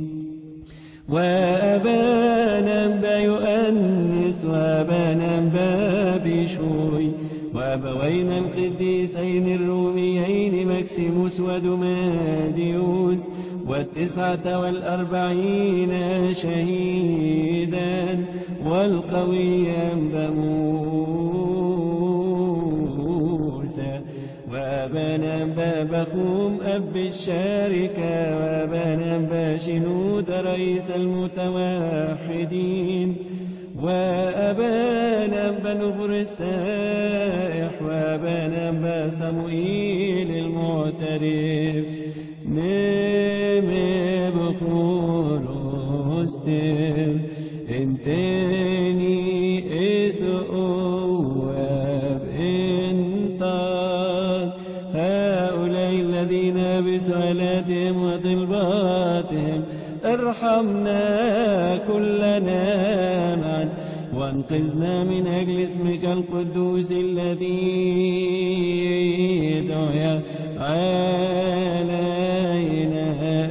وأبانا أنبا يؤنس وأبانا أنبا بشوي وأبوينا القديسين الروميين مكسيموس ودماديوس والتسعة والأربعين شهيدا والقوي أنبا موسى وأبانا أنبا بخوم أب الشركة وبنم بشنود رئيس المتوحدين وأبانا بنفر السائح وأبانا بسموئيل المعترف نم بخور استر انتني إثؤواب انطاد هؤلاء الذين بسؤالاتهم وطلباتهم ارحمنا كلنا معا وانقذنا من أجل اسمك القدوس الذي دعا علينا.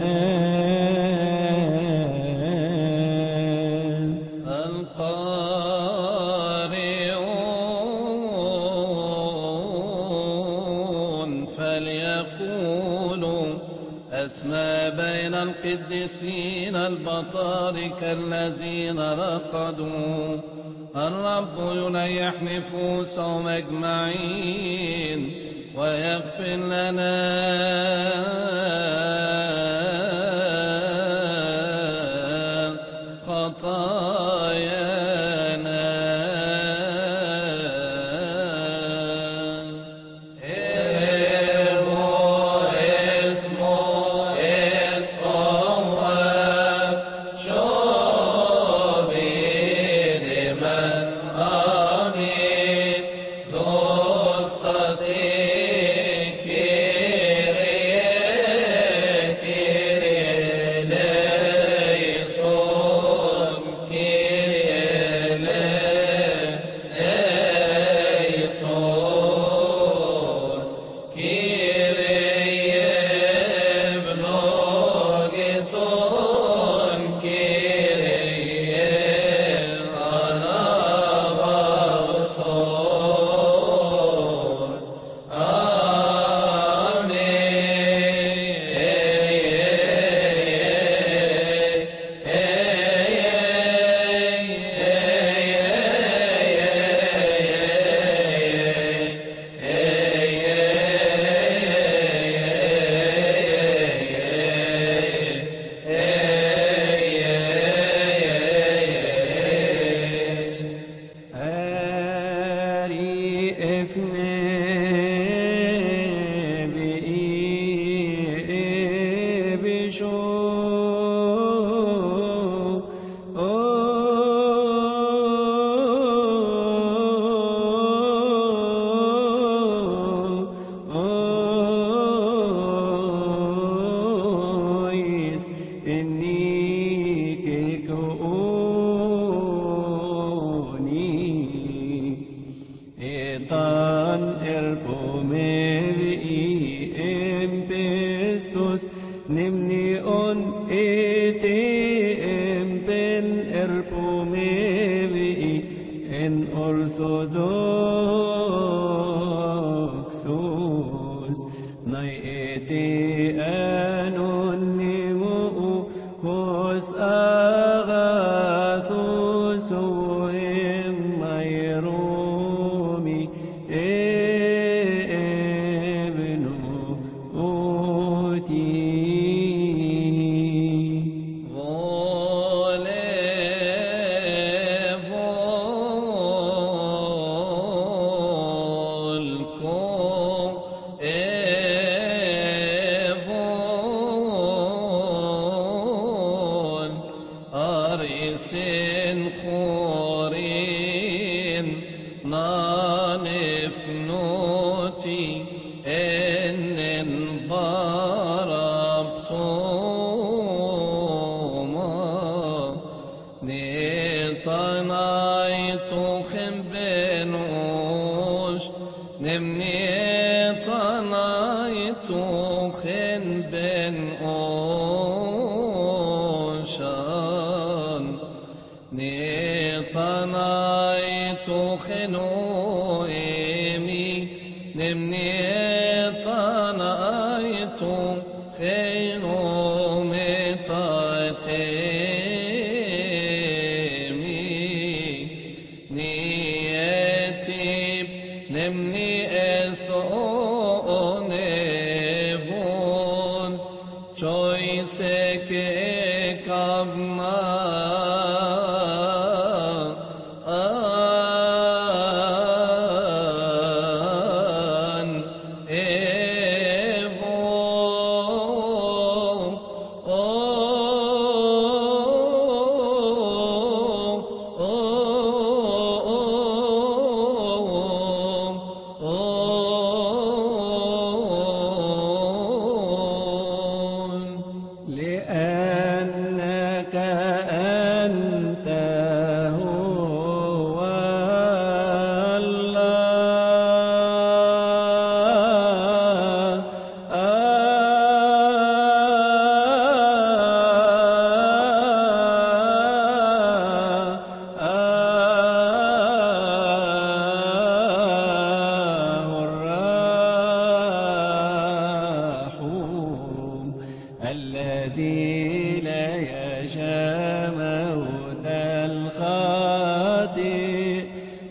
القارئون فليقولوا أسمى بين القديسين البطاركة الذين رقدوا الرب ينيح نفوسهم أجمعين ويغفر لنا خطايانا. نمني أسؤوني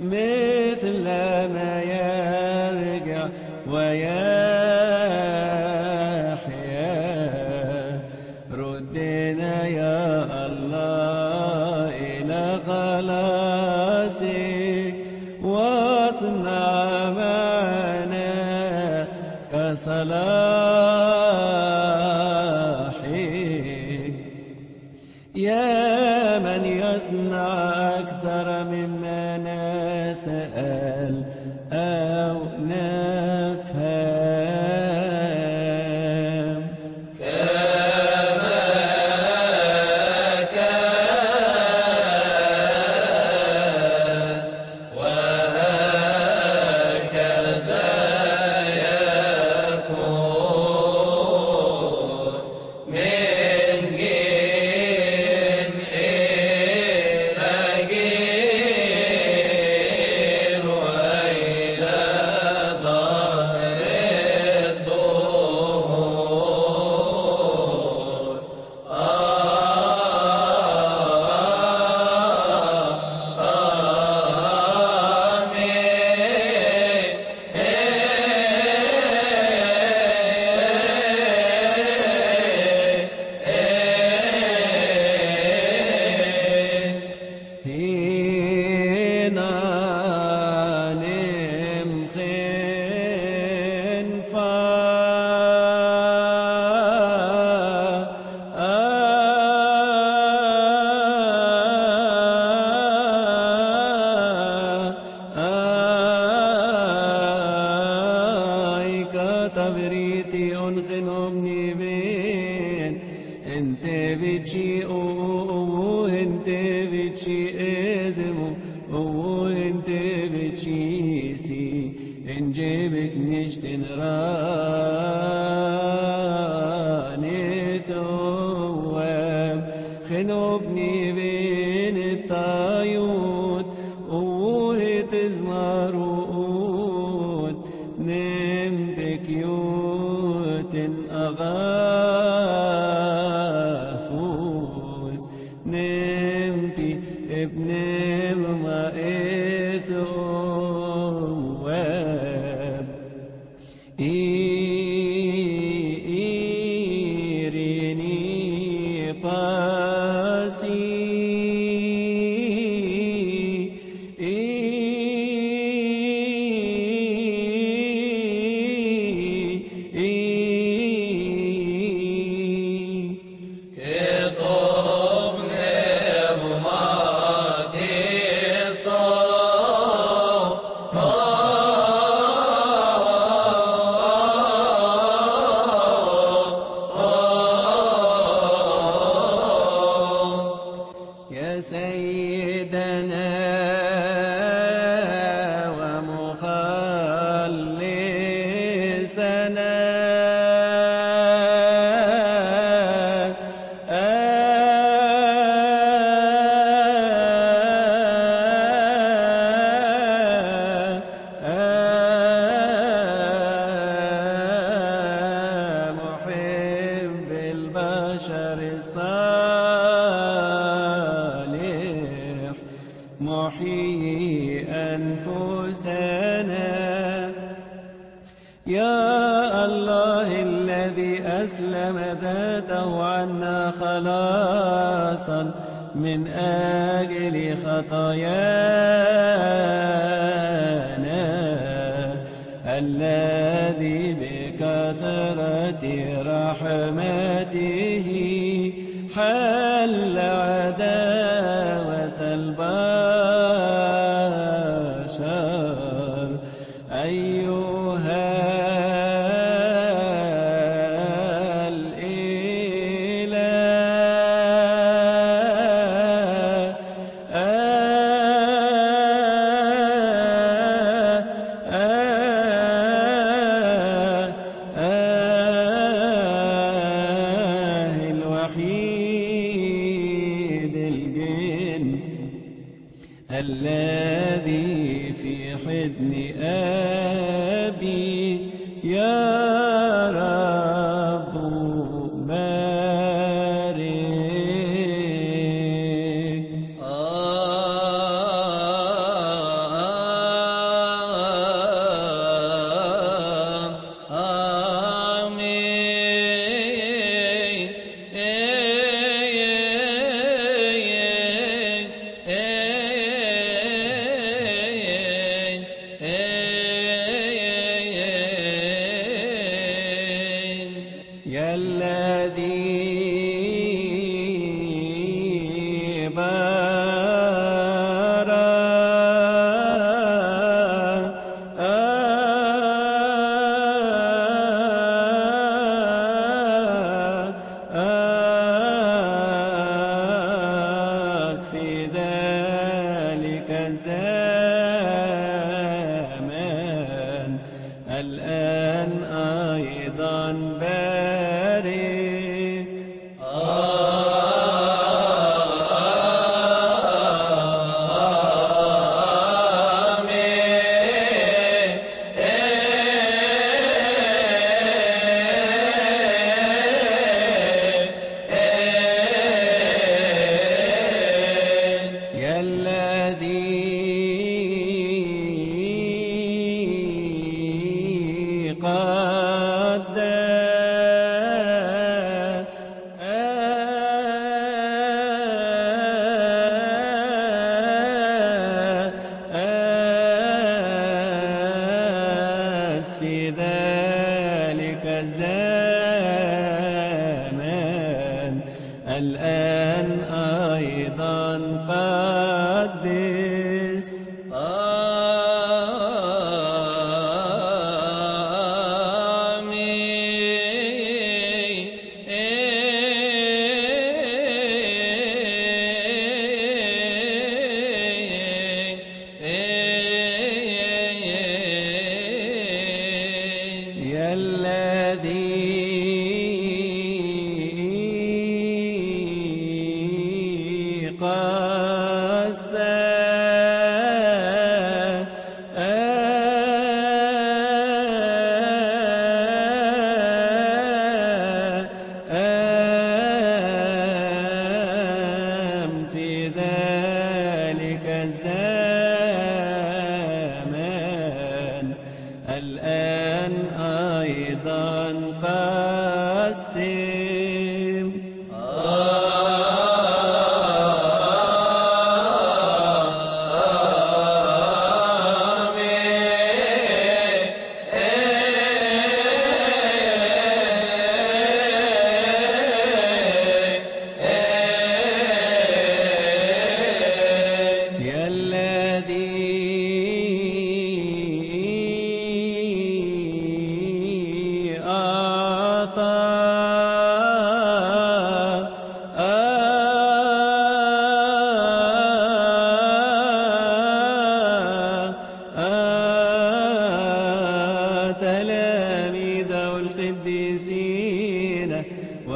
مثل ما يرجع ويحيا. ردنا يا الله إلى خلاصك واصنع معنا كصلاحك. يا من يصنع أكثر مما نسأل أو نفهم، كما كان وهكذا يكون من جيل إلى جيل وإلى ظهر الدهور. آمين. هنا نمخن فا آيكا تبريتي أنخن أمني بين انت بتشي او انت بتشي ازمو او انت بتشي سي ان جيبك نشتن راني ثوام خنوبني بين الطيود او تزمرون نم بكيوت أغاثوس نمتي ابن مائس واب إيريني باسي كتب نعمتي يا سيدنا ومخلصنا محب البشر الصالح محيي أنفسنا. يا الله الذي أسلم ذاته عنا خلاصا من أجل خطايانا، الذي بكثرة رحمته حل عداوة البشر. أيها الإله الوحيد الجنس الذي في حضن أبي، يا رب بارك.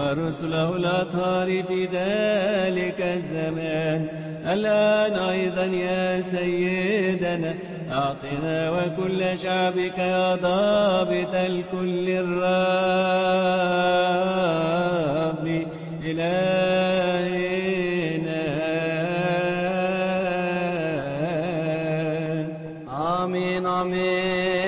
ورسله الأطهار في ذلك الزمان. الآن أيضا يا سيدنا أعطنا وكل شعبك يا ضابط الكل الرب إلهنا. آمين آمين.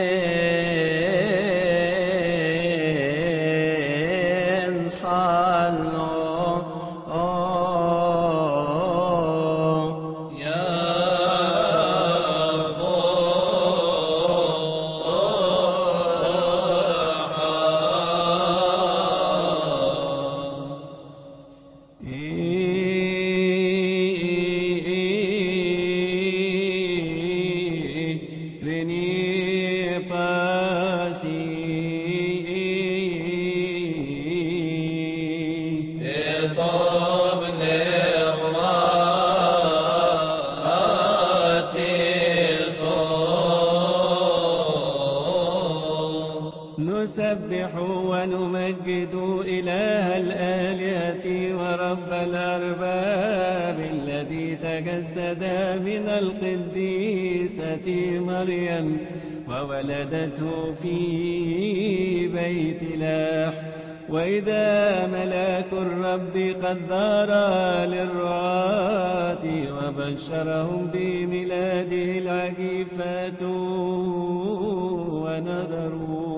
نسبح ونمجد إله الآلهة ورب الأرباب الذي تجسد من القديسة مريم وولدته في بيت لاح. وإذا ملاك الرب قد ظهر للرعاة وبشرهم بميلاده العجيب فاتوا ونظروا.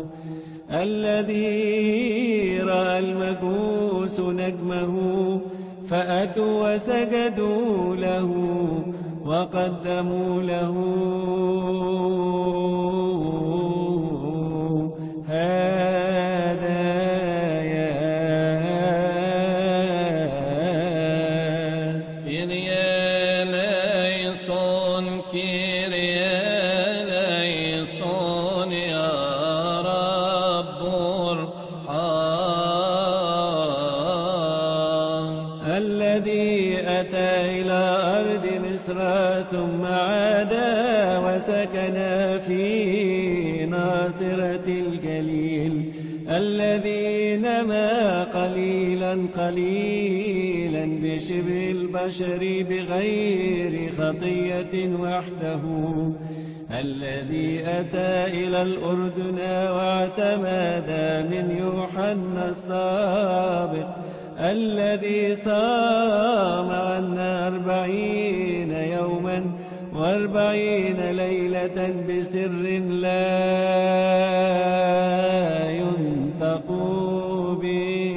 الذي رأى المجوس نجمه فأتوا وسجدوا له وقدموا له هدايا. كيريا ليسون كيريا ليسون يا رب ارحم. الذي أتى إلى أرض مصر ثم عاد وسكن في ناصرة الجليل. الذي نما قليلا قليلا بشبه البشر بغير خطية وحده. الذي أتى إلى الأردن واعتمد من يوحنا السابق. الذي صام عنا أربعين يوما وأربعين ليلة بسر لا ينطق به.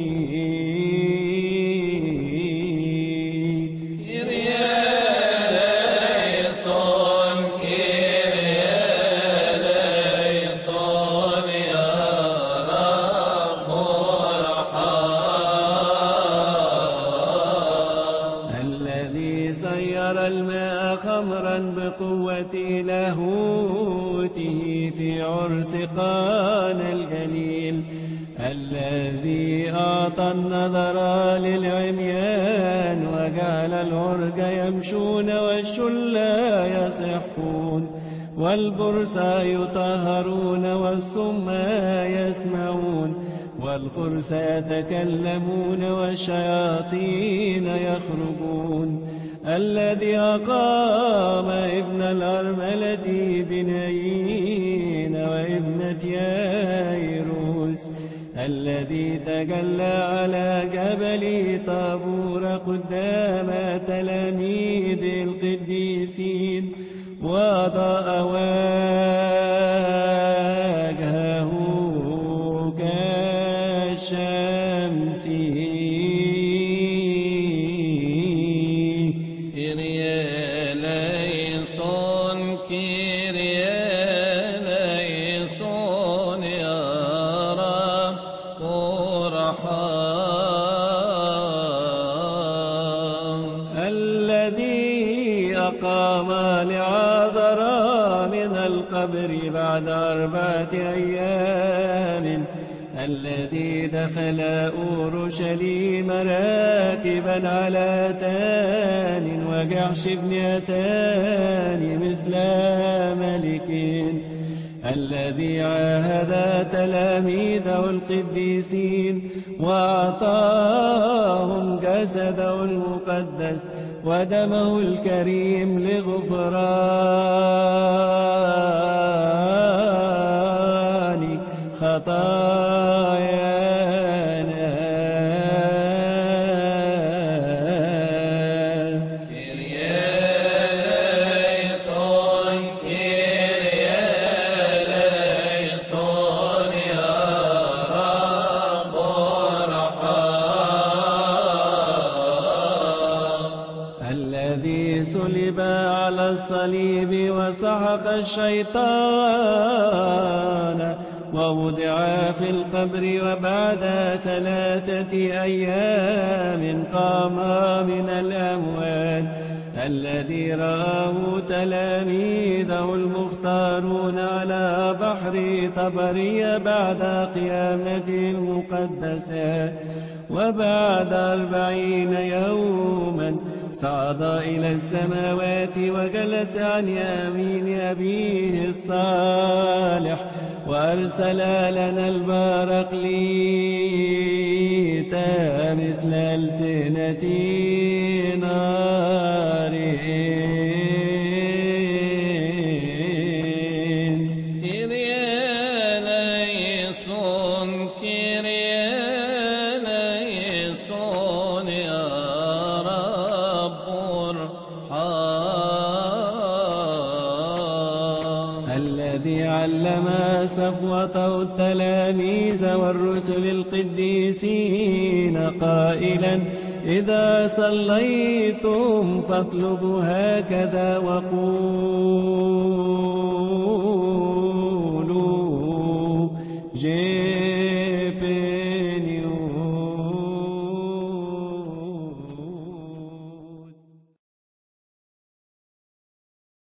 الماء خمرا بقوة لاهوته في عرس قانا الجليل. الذي أعطى النظر للعميان وجعل العرج يمشون والشلا يصحون والبرص يطهرون والصم يسمعون والخرس يتكلمون والشياطين يخرجون. الذي أقام ابن الأرملة بنايين وابنة يايروس. الذي تجلى على جبل طابور قدام تلاميذ القديسين وأضاء وجهه كالشمس. أقام لعذراء من القبر بعد أربعة أيام. الذي دخل أورشليم راكبا على تان وجعش بن أتان مثل ملك. الذي عاهد تلاميذه القديسين وأعطاهم جسده المقدس ودمه الكريم لغفران خطايانا. على الصليب وسحق الشيطان ووضع في القبر وبعد ثلاثة أيام قام من الأموات الذي رآه تلاميذه المختارون على بحر طبرية بعد قيامته المقدسة. وبعد أربعين يوما صعد إلى السماوات وجلس عن يمين أبيه الصالح وأرسل لنا البراقليط مثل ألسنة نار. علم صفوته التلاميذ والرسل القديسين قائلا إذا صليتم فاطلبوا هكذا وقولوا